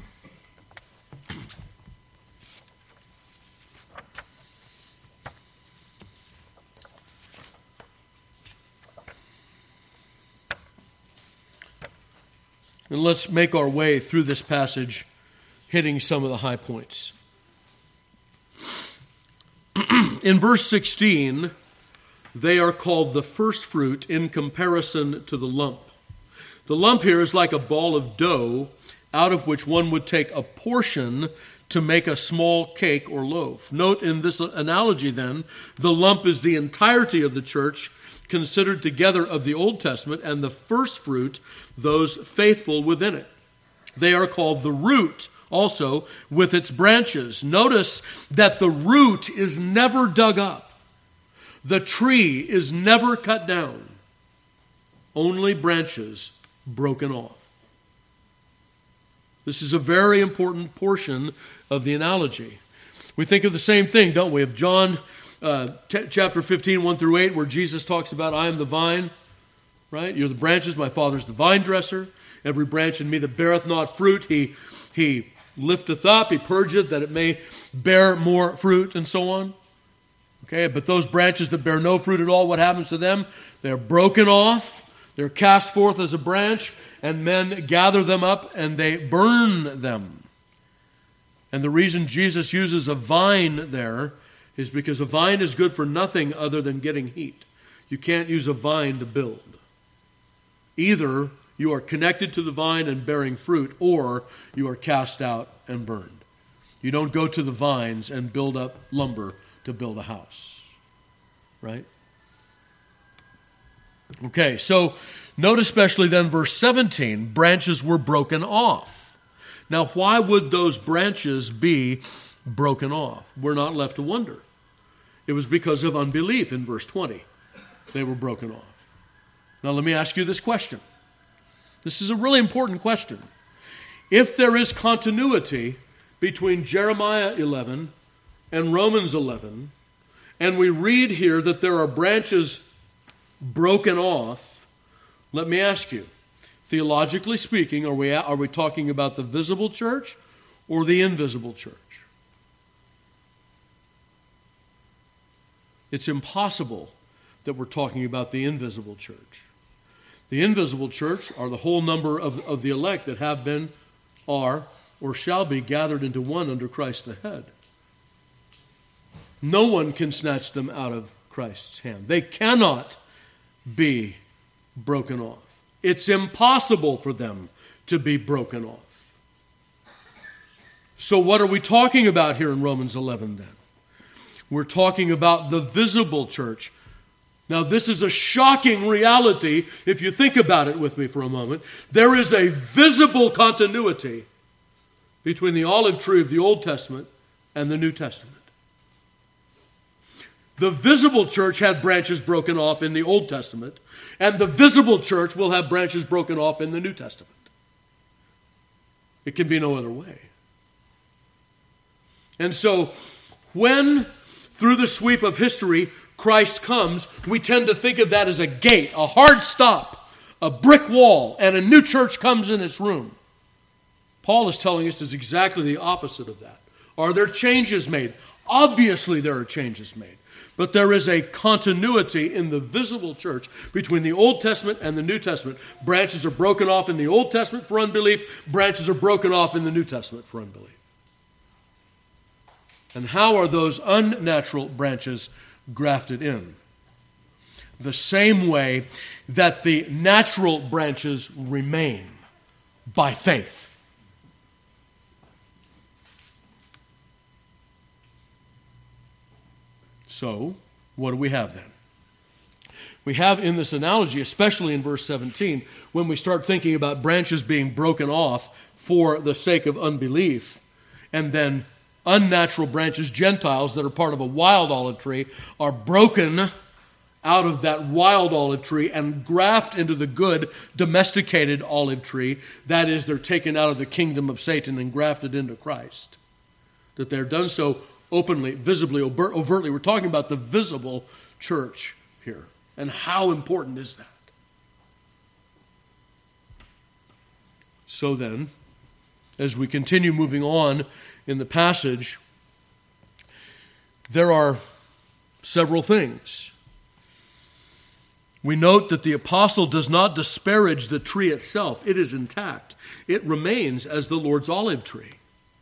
And let's make our way through this passage, hitting some of the high points. In verse sixteen, they are called the first fruit in comparison to the lump. The lump here is like a ball of dough out of which one would take a portion to make a small cake or loaf. Note in this analogy then, the lump is the entirety of the church considered together of the Old Testament, and the first fruit, those faithful within it. They are called the root also with its branches. Notice that the root is never dug up. The tree is never cut down. Only branches broken off. This is a very important portion of the analogy. We think of the same thing, don't we? Of John uh, t- chapter fifteen, one through eight, where Jesus talks about, I am the vine, right? You're the branches, my Father's the vine dresser. Every branch in me that beareth not fruit, he, he lifteth up, he purgeth, that it may bear more fruit, and so on. Okay, but those branches that bear no fruit at all, what happens to them? They're broken off, they're cast forth as a branch, and men gather them up and they burn them. And the reason Jesus uses a vine there is because a vine is good for nothing other than getting heat. You can't use a vine to build. Either you are connected to the vine and bearing fruit, or you are cast out and burned. You don't go to the vines and build up lumber to build a house. Right? Okay, so note especially then verse seventeen, branches were broken off. Now, why would those branches be broken off? We're not left to wonder. It was because of unbelief in verse twenty. They were broken off. Now, let me ask you this question. This is a really important question. If there is continuity between Jeremiah eleven and Romans eleven, and we read here that there are branches broken off, let me ask you, theologically speaking, are we, are we talking about the visible church or the invisible church? It's impossible that we're talking about the invisible church. The invisible church are the whole number of, of the elect that have been, are, or shall be gathered into one under Christ the head. No one can snatch them out of Christ's hand. They cannot be broken off. It's impossible for them to be broken off. So what are we talking about here in Romans eleven then? We're talking about the visible church. Now, this is a shocking reality if you think about it with me for a moment. There is a visible continuity between the olive tree of the Old Testament and the New Testament. The visible church had branches broken off in the Old Testament, and the visible church will have branches broken off in the New Testament. It can be no other way. And so, when, through the sweep of history, Christ comes, we tend to think of that as a gate, a hard stop, a brick wall, and a new church comes in its room. Paul is telling us it's exactly the opposite of that. Are there changes made? Obviously there are changes made. But there is a continuity in the visible church between the Old Testament and the New Testament. Branches are broken off in the Old Testament for unbelief. Branches are broken off in the New Testament for unbelief. And how are those unnatural branches grafted in? The same way that the natural branches remain, by faith. So, what do we have then? We have in this analogy, especially in verse seventeen, when we start thinking about branches being broken off for the sake of unbelief, and then unnatural branches, Gentiles that are part of a wild olive tree, are broken out of that wild olive tree and graft into the good domesticated olive tree. That is, they're taken out of the kingdom of Satan and grafted into Christ. That they're done so openly, visibly, overtly. We're talking about the visible church here. And how important is that? So then, as we continue moving on in the passage, there are several things. We note that the apostle does not disparage the tree itself. It is intact. It remains as the Lord's olive tree.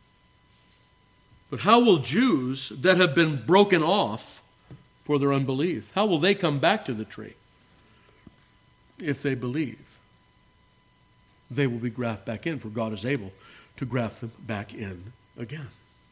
But how will Jews that have been broken off for their unbelief, how will they come back to the tree? If they believe, they will be grafted back in, for God is able to graft them back in again.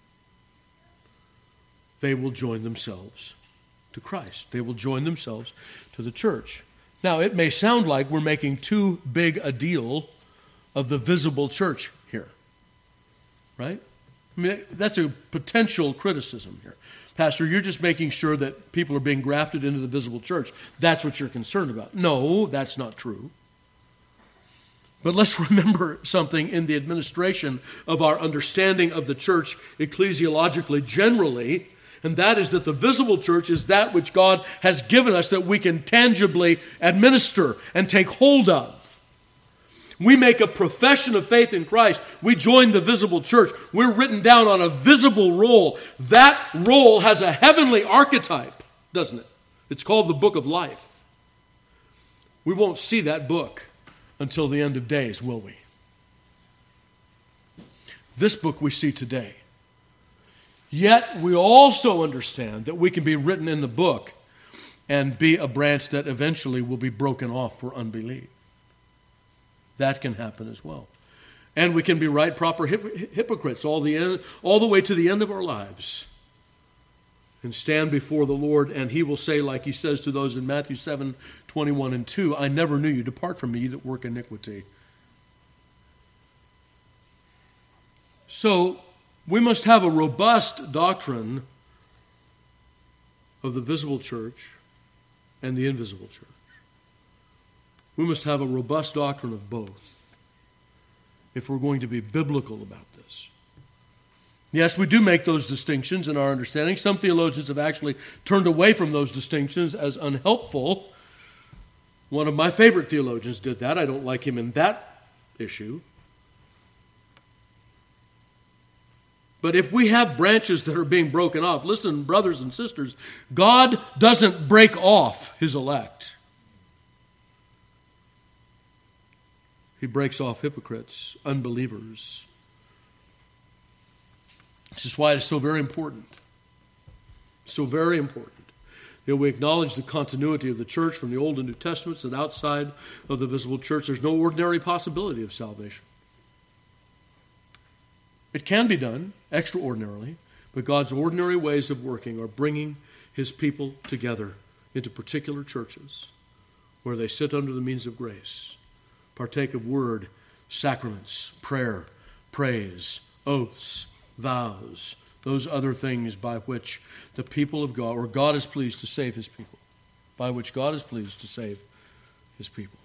They will join themselves to Christ. They will join themselves to the church. Now, it may sound like we're making too big a deal of the visible church here, right? I mean, that's a potential criticism here. Pastor, you're just making sure that people are being grafted into the visible church. That's what you're concerned about. No, that's not true. But let's remember something in the administration of our understanding of the church ecclesiologically generally, and that is that the visible church is that which God has given us that we can tangibly administer and take hold of. We make a profession of faith in Christ. We join the visible church. We're written down on a visible roll. That roll has a heavenly archetype, doesn't it? It's called the book of life. We won't see that book until the end of days, will we? This book we see today. Yet we also understand that we can be written in the book and be a branch that eventually will be broken off for unbelief. That can happen as well. And we can be right proper hip- hypocrites all the end, all the way to the end of our lives, and stand before the Lord, and he will say, like he says to those in Matthew seven, twenty-one and two, I never knew you. Depart from me, you that work iniquity. So we must have a robust doctrine of the visible church and the invisible church. We must have a robust doctrine of both if we're going to be biblical about this. Yes, we do make those distinctions in our understanding. Some theologians have actually turned away from those distinctions as unhelpful. One of my favorite theologians did that. I don't like him in that issue. But if we have branches that are being broken off, listen, brothers and sisters, God doesn't break off his elect. He breaks off hypocrites, unbelievers. This is why it is so very important, so very important that we acknowledge the continuity of the church from the Old and New Testaments, that outside of the visible church there's no ordinary possibility of salvation. It can be done extraordinarily, but God's ordinary ways of working are bringing his people together into particular churches where they sit under the means of grace, partake of word, sacraments, prayer, praise, oaths, vows, those other things by which the people of God, or God is pleased to save his people, by which God is pleased to save his people.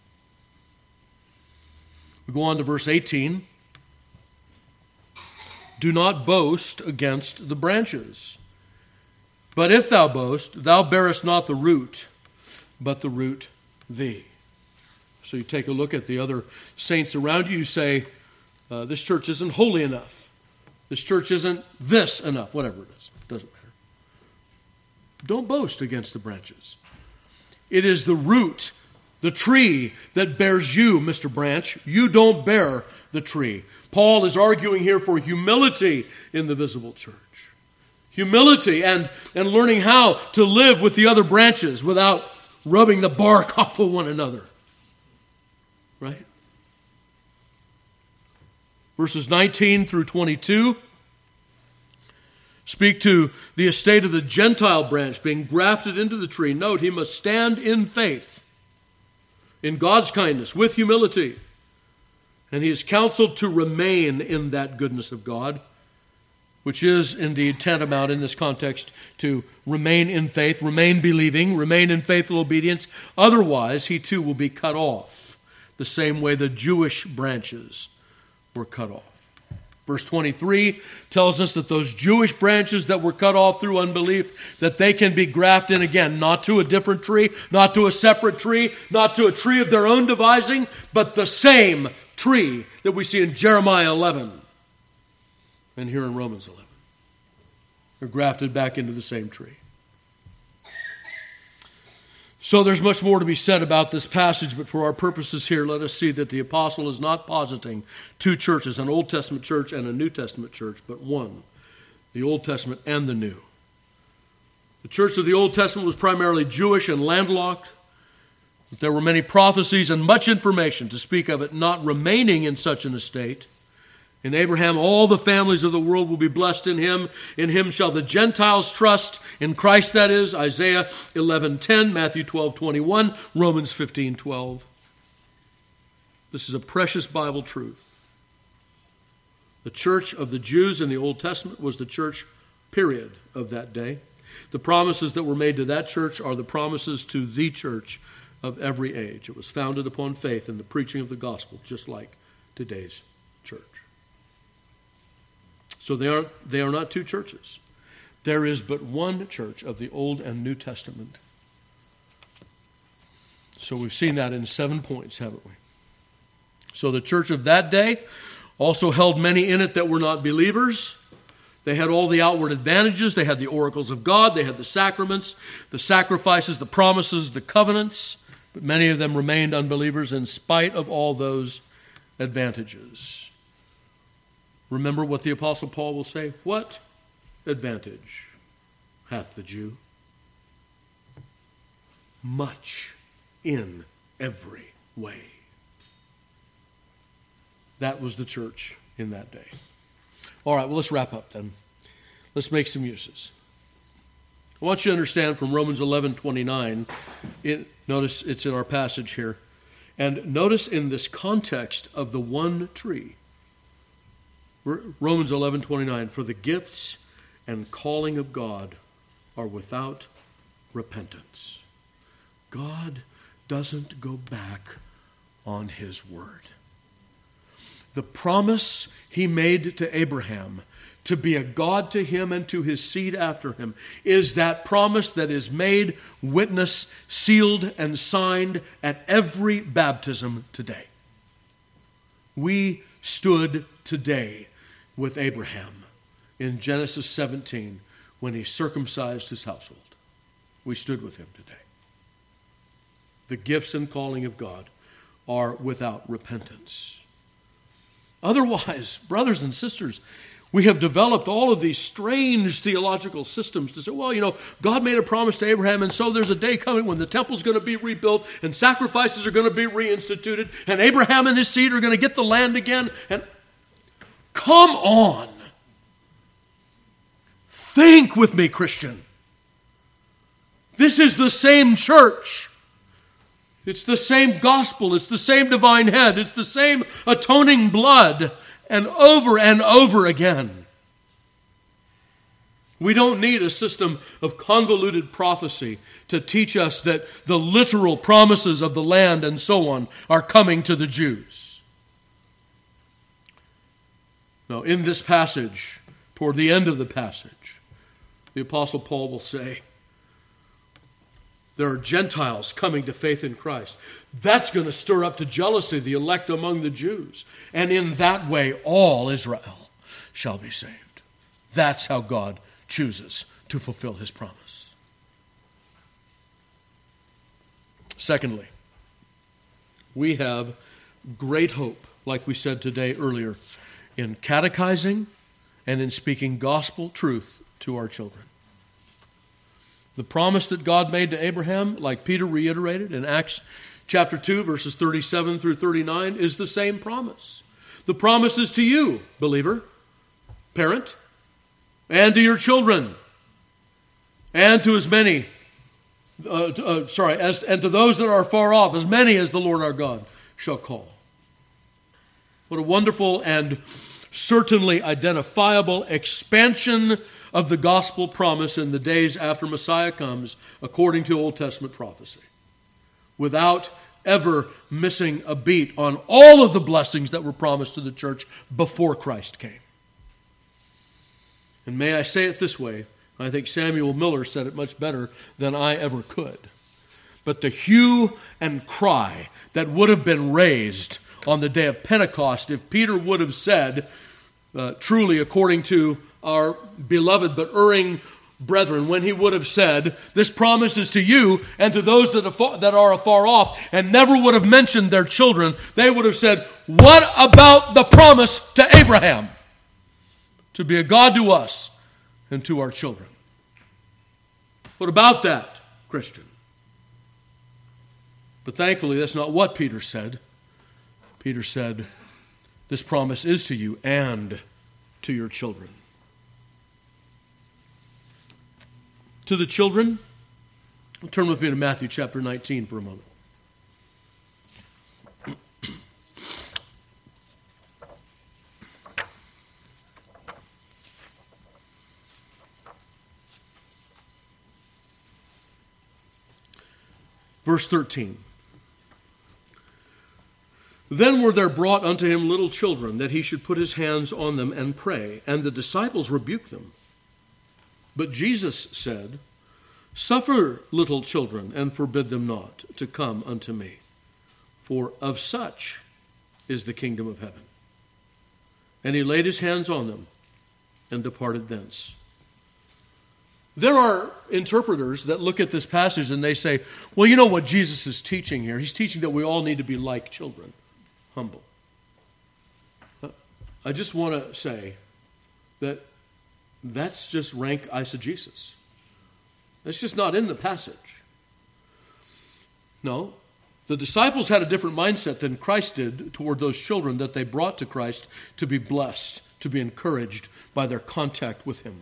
We go on to verse eighteen. Do not boast against the branches. But if thou boast, thou bearest not the root, but the root thee. So you take a look at the other saints around you, you say, uh, this church isn't holy enough. This church isn't this enough, whatever it is. Doesn't matter. Don't boast against the branches. It is the root, the tree that bears you, Mister Branch. You don't bear the tree. Paul is arguing here for humility in the visible church. Humility and, and learning how to live with the other branches without rubbing the bark off of one another. Right? Verses nineteen through twenty-two speak to the estate of the Gentile branch being grafted into the tree. Note, he must stand in faith, in God's kindness, with humility. And he is counseled to remain in that goodness of God, which is indeed tantamount in this context to remain in faith, remain believing, remain in faithful obedience. Otherwise, he too will be cut off, the same way the Jewish branches were cut off. Verse twenty-three tells us that those Jewish branches that were cut off through unbelief, that they can be grafted in again, not to a different tree, not to a separate tree, not to a tree of their own devising, but the same tree that we see in Jeremiah eleven and here in Romans eleven. They're grafted back into the same tree. So there's much more to be said about this passage, but for our purposes here, let us see that the apostle is not positing two churches, an Old Testament church and a New Testament church, but one, the Old Testament and the New. The church of the Old Testament was primarily Jewish and landlocked, but there were many prophecies and much information to speak of it not remaining in such an estate. In Abraham, all the families of the world will be blessed in him. In him shall the Gentiles trust. In Christ, that is, Isaiah eleven ten, Matthew twelve twenty-one, Romans fifteen twelve. This is a precious Bible truth. The church of the Jews in the Old Testament was the church, period, of that day. The promises that were made to that church are the promises to the church of every age. It was founded upon faith in the preaching of the gospel, just like today's church. So they are, they are not two churches. There is but one church of the Old and New Testament. So we've seen that in seven points, haven't we? So the church of that day also held many in it that were not believers. They had all the outward advantages. They had the oracles of God. They had the sacraments, the sacrifices, the promises, the covenants. But many of them remained unbelievers in spite of all those advantages. Remember what the Apostle Paul will say. What advantage hath the Jew? Much in every way. That was the church in that day. All right, well, let's wrap up then. Let's make some uses. I want you to understand from Romans eleven twenty-nine, it, notice it's in our passage here, and notice in this context of the one tree, Romans eleven twenty-nine, for the gifts and calling of God are without repentance. God doesn't go back on his word. The promise he made to Abraham to be a God to him and to his seed after him is that promise that is made, witnessed, sealed, and signed at every baptism today. We stood today with Abraham in Genesis seventeen when he circumcised his household. We stood with him today. The gifts and calling of God are without repentance. Otherwise, brothers and sisters, we have developed all of these strange theological systems to say, well, you know, God made a promise to Abraham, and so there's a day coming when the temple's going to be rebuilt and sacrifices are going to be reinstituted, and Abraham and his seed are going to get the land again. And come on. Think with me, Christian. This is the same church. It's the same gospel. It's the same divine head. It's the same atoning blood, and over and over again. We don't need a system of convoluted prophecy to teach us that the literal promises of the land and so on are coming to the Jews. Now, in this passage, toward the end of the passage, the Apostle Paul will say, there are Gentiles coming to faith in Christ. That's going to stir up to jealousy the elect among the Jews. And in that way, all Israel shall be saved. That's how God chooses to fulfill his promise. Secondly, we have great hope, like we said today earlier, in catechizing and in speaking gospel truth to our children. The promise that God made to Abraham, like Peter reiterated in Acts chapter two, verses thirty-seven through thirty-nine, is the same promise. The promise is to you, believer, parent, and to your children, and to as many, uh, uh, sorry, as and to those that are far off, as many as the Lord our God shall call. What a wonderful and certainly identifiable expansion of the gospel promise in the days after Messiah comes, according to Old Testament prophecy, without ever missing a beat on all of the blessings that were promised to the church before Christ came. And may I say it this way, I think Samuel Miller said it much better than I ever could. But the hue and cry that would have been raised on the day of Pentecost if Peter would have said, uh, truly according to our beloved but erring brethren, when he would have said, this promise is to you and to those that are, that are afar off, and never would have mentioned their children, they would have said, what about the promise to Abraham? To be a God to us and to our children. What about that, Christian? But thankfully, that's not what Peter said. Peter said, this promise is to you and to your children. To the children, turn with me to Matthew chapter nineteen for a moment. Verse thirteen. Then were there brought unto him little children, that he should put his hands on them and pray. And the disciples rebuked them. But Jesus said, suffer little children, and forbid them not to come unto me. For of such is the kingdom of heaven. And he laid his hands on them, and departed thence. There are interpreters that look at this passage and they say, well, you know what Jesus is teaching here? He's teaching that we all need to be like children, humble. I just want to say that That's just rank eisegesis. That's just not in the passage. No, the disciples had a different mindset than Christ did toward those children that they brought to Christ to be blessed, to be encouraged by their contact with him.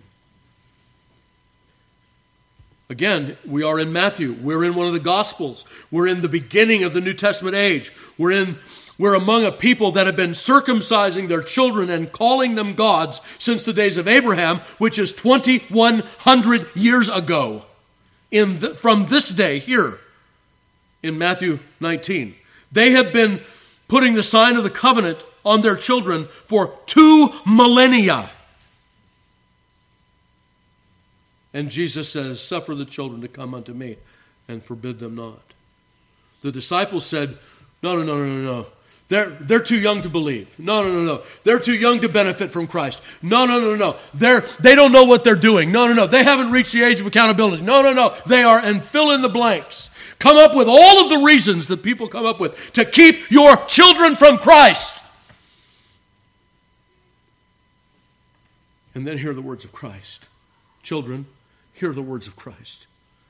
Again, we are in Matthew. We're in one of the Gospels. We're in the beginning of the New Testament age. We're in We're among a people that have been circumcising their children and calling them gods since the days of Abraham, which is twenty-one hundred years ago. In the, from this day here in Matthew nineteen. They have been putting the sign of the covenant on their children for two millennia. And Jesus says, suffer the children to come unto me and forbid them not. The disciples said, no, no, no, no, no, no. They're, they're too young to believe. No, no, no, no. They're too young to benefit from Christ. No, no, no, no. They're, they don't know what they're doing. No, no, no. They haven't reached the age of accountability. No, no, no. They are, and fill in the blanks. Come up with all of the reasons that people come up with to keep your children from Christ. And then hear the words of Christ. Children, hear the words of Christ.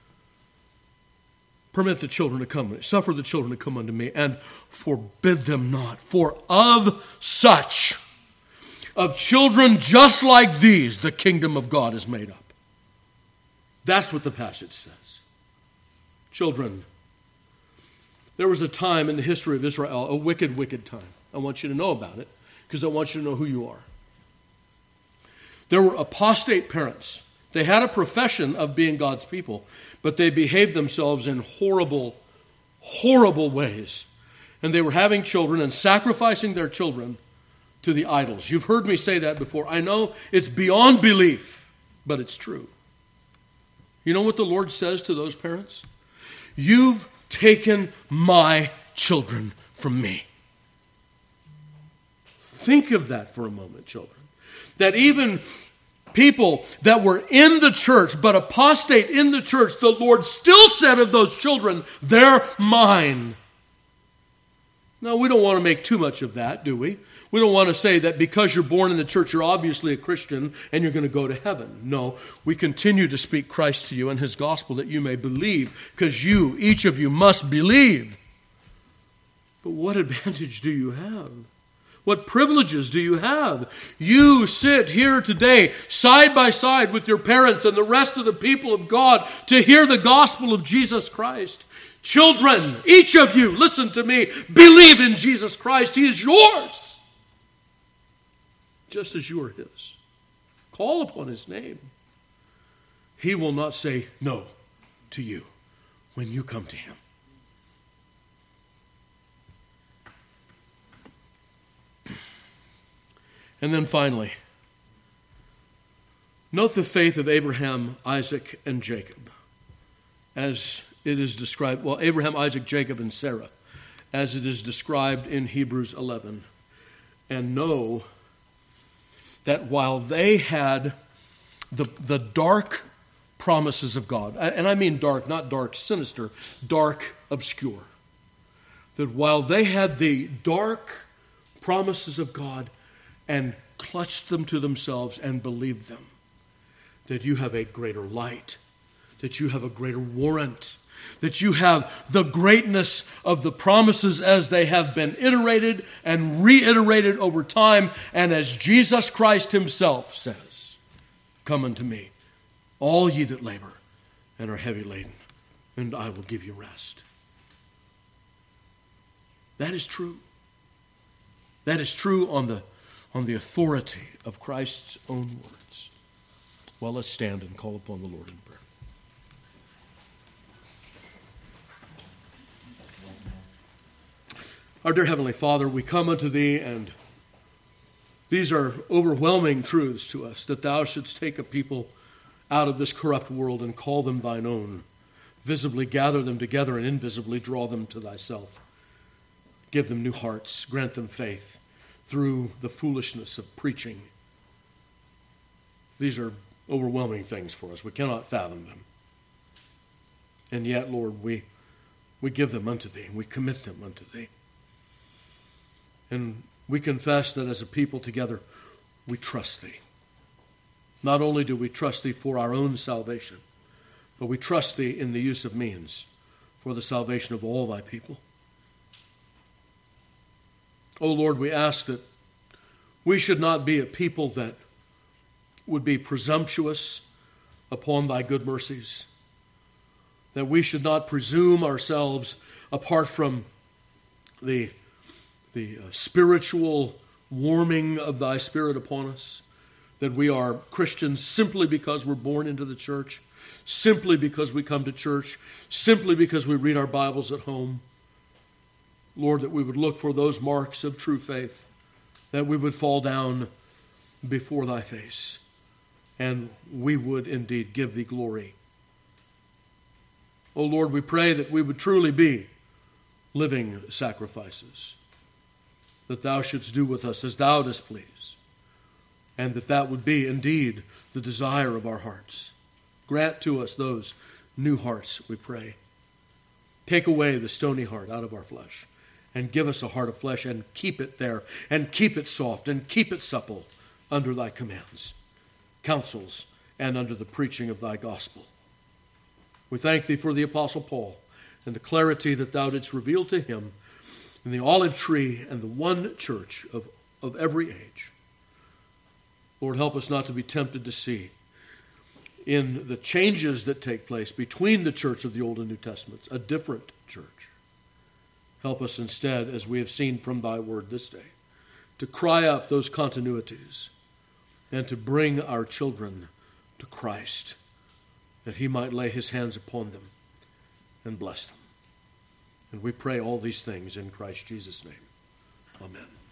Permit the children to come, suffer the children to come unto me, and forbid them not. For of such, of children just like these, the kingdom of God is made up. That's what the passage says. Children, there was a time in the history of Israel, a wicked, wicked time. I want you to know about it, because I want you to know who you are. There were apostate parents. They had a profession of being God's people, but they behaved themselves in horrible, horrible ways. And they were having children and sacrificing their children to the idols. You've heard me say that before. I know it's beyond belief, but it's true. You know what the Lord says to those parents? You've taken my children from me. Think of that for a moment, children. That even people that were in the church, but apostate in the church, the Lord still said of those children, they're mine. Now, we don't want to make too much of that, do we? We don't want to say that because you're born in the church, you're obviously a Christian and you're going to go to heaven. No, we continue to speak Christ to you and his gospel that you may believe, because you, each of you, must believe. But what advantage do you have? What privileges do you have? You sit here today side by side with your parents and the rest of the people of God to hear the gospel of Jesus Christ. Children, each of you, listen to me, believe in Jesus Christ. He is yours, just as you are his. Call upon his name. He will not say no to you when you come to him. And then finally, note the faith of Abraham, Isaac, and Jacob, as it is described, well, Abraham, Isaac, Jacob, and Sarah, as it is described in Hebrews eleven. And know that while they had the, the dark promises of God, and I mean dark, not dark, sinister, dark, obscure, that while they had the dark promises of God, and clutched them to themselves and believed them, that you have a greater light, that you have a greater warrant, that you have the greatness of the promises as they have been iterated and reiterated over time, and as Jesus Christ himself says, come unto me, all ye that labor and are heavy laden, and I will give you rest. That is true. That is true on the on the authority of Christ's own words. Well, let's stand and call upon the Lord in prayer. Our dear Heavenly Father, we come unto thee, and these are overwhelming truths to us, that thou shouldst take a people out of this corrupt world and call them thine own, visibly gather them together and invisibly draw them to thyself. Give them new hearts, grant them faith, through the foolishness of preaching. These are overwhelming things for us. We cannot fathom them. And yet, Lord, we, we give them unto thee, and we commit them unto thee. And we confess that as a people together, we trust thee. Not only do we trust thee for our own salvation, but we trust thee in the use of means for the salvation of all thy people. O Lord, we ask that we should not be a people that would be presumptuous upon thy good mercies, that we should not presume ourselves apart from the, the uh, spiritual warming of thy Spirit upon us, that we are Christians simply because we're born into the church, simply because we come to church, simply because we read our Bibles at home. Lord, that we would look for those marks of true faith, that we would fall down before thy face, and we would indeed give thee glory. O Lord, we pray that we would truly be living sacrifices, that thou shouldst do with us as thou dost please, and that that would be indeed the desire of our hearts. Grant to us those new hearts, we pray. Take away the stony heart out of our flesh, and give us a heart of flesh, and keep it there, and keep it soft, and keep it supple under thy commands, counsels, and under the preaching of thy gospel. We thank thee for the Apostle Paul and the clarity that thou didst reveal to him in the olive tree and the one church of, of every age. Lord, help us not to be tempted to see in the changes that take place between the church of the Old and New Testaments a different church. Help us instead, as we have seen from thy word this day, to cry up those continuities and to bring our children to Christ, that he might lay his hands upon them and bless them. And we pray all these things in Christ Jesus' name. Amen.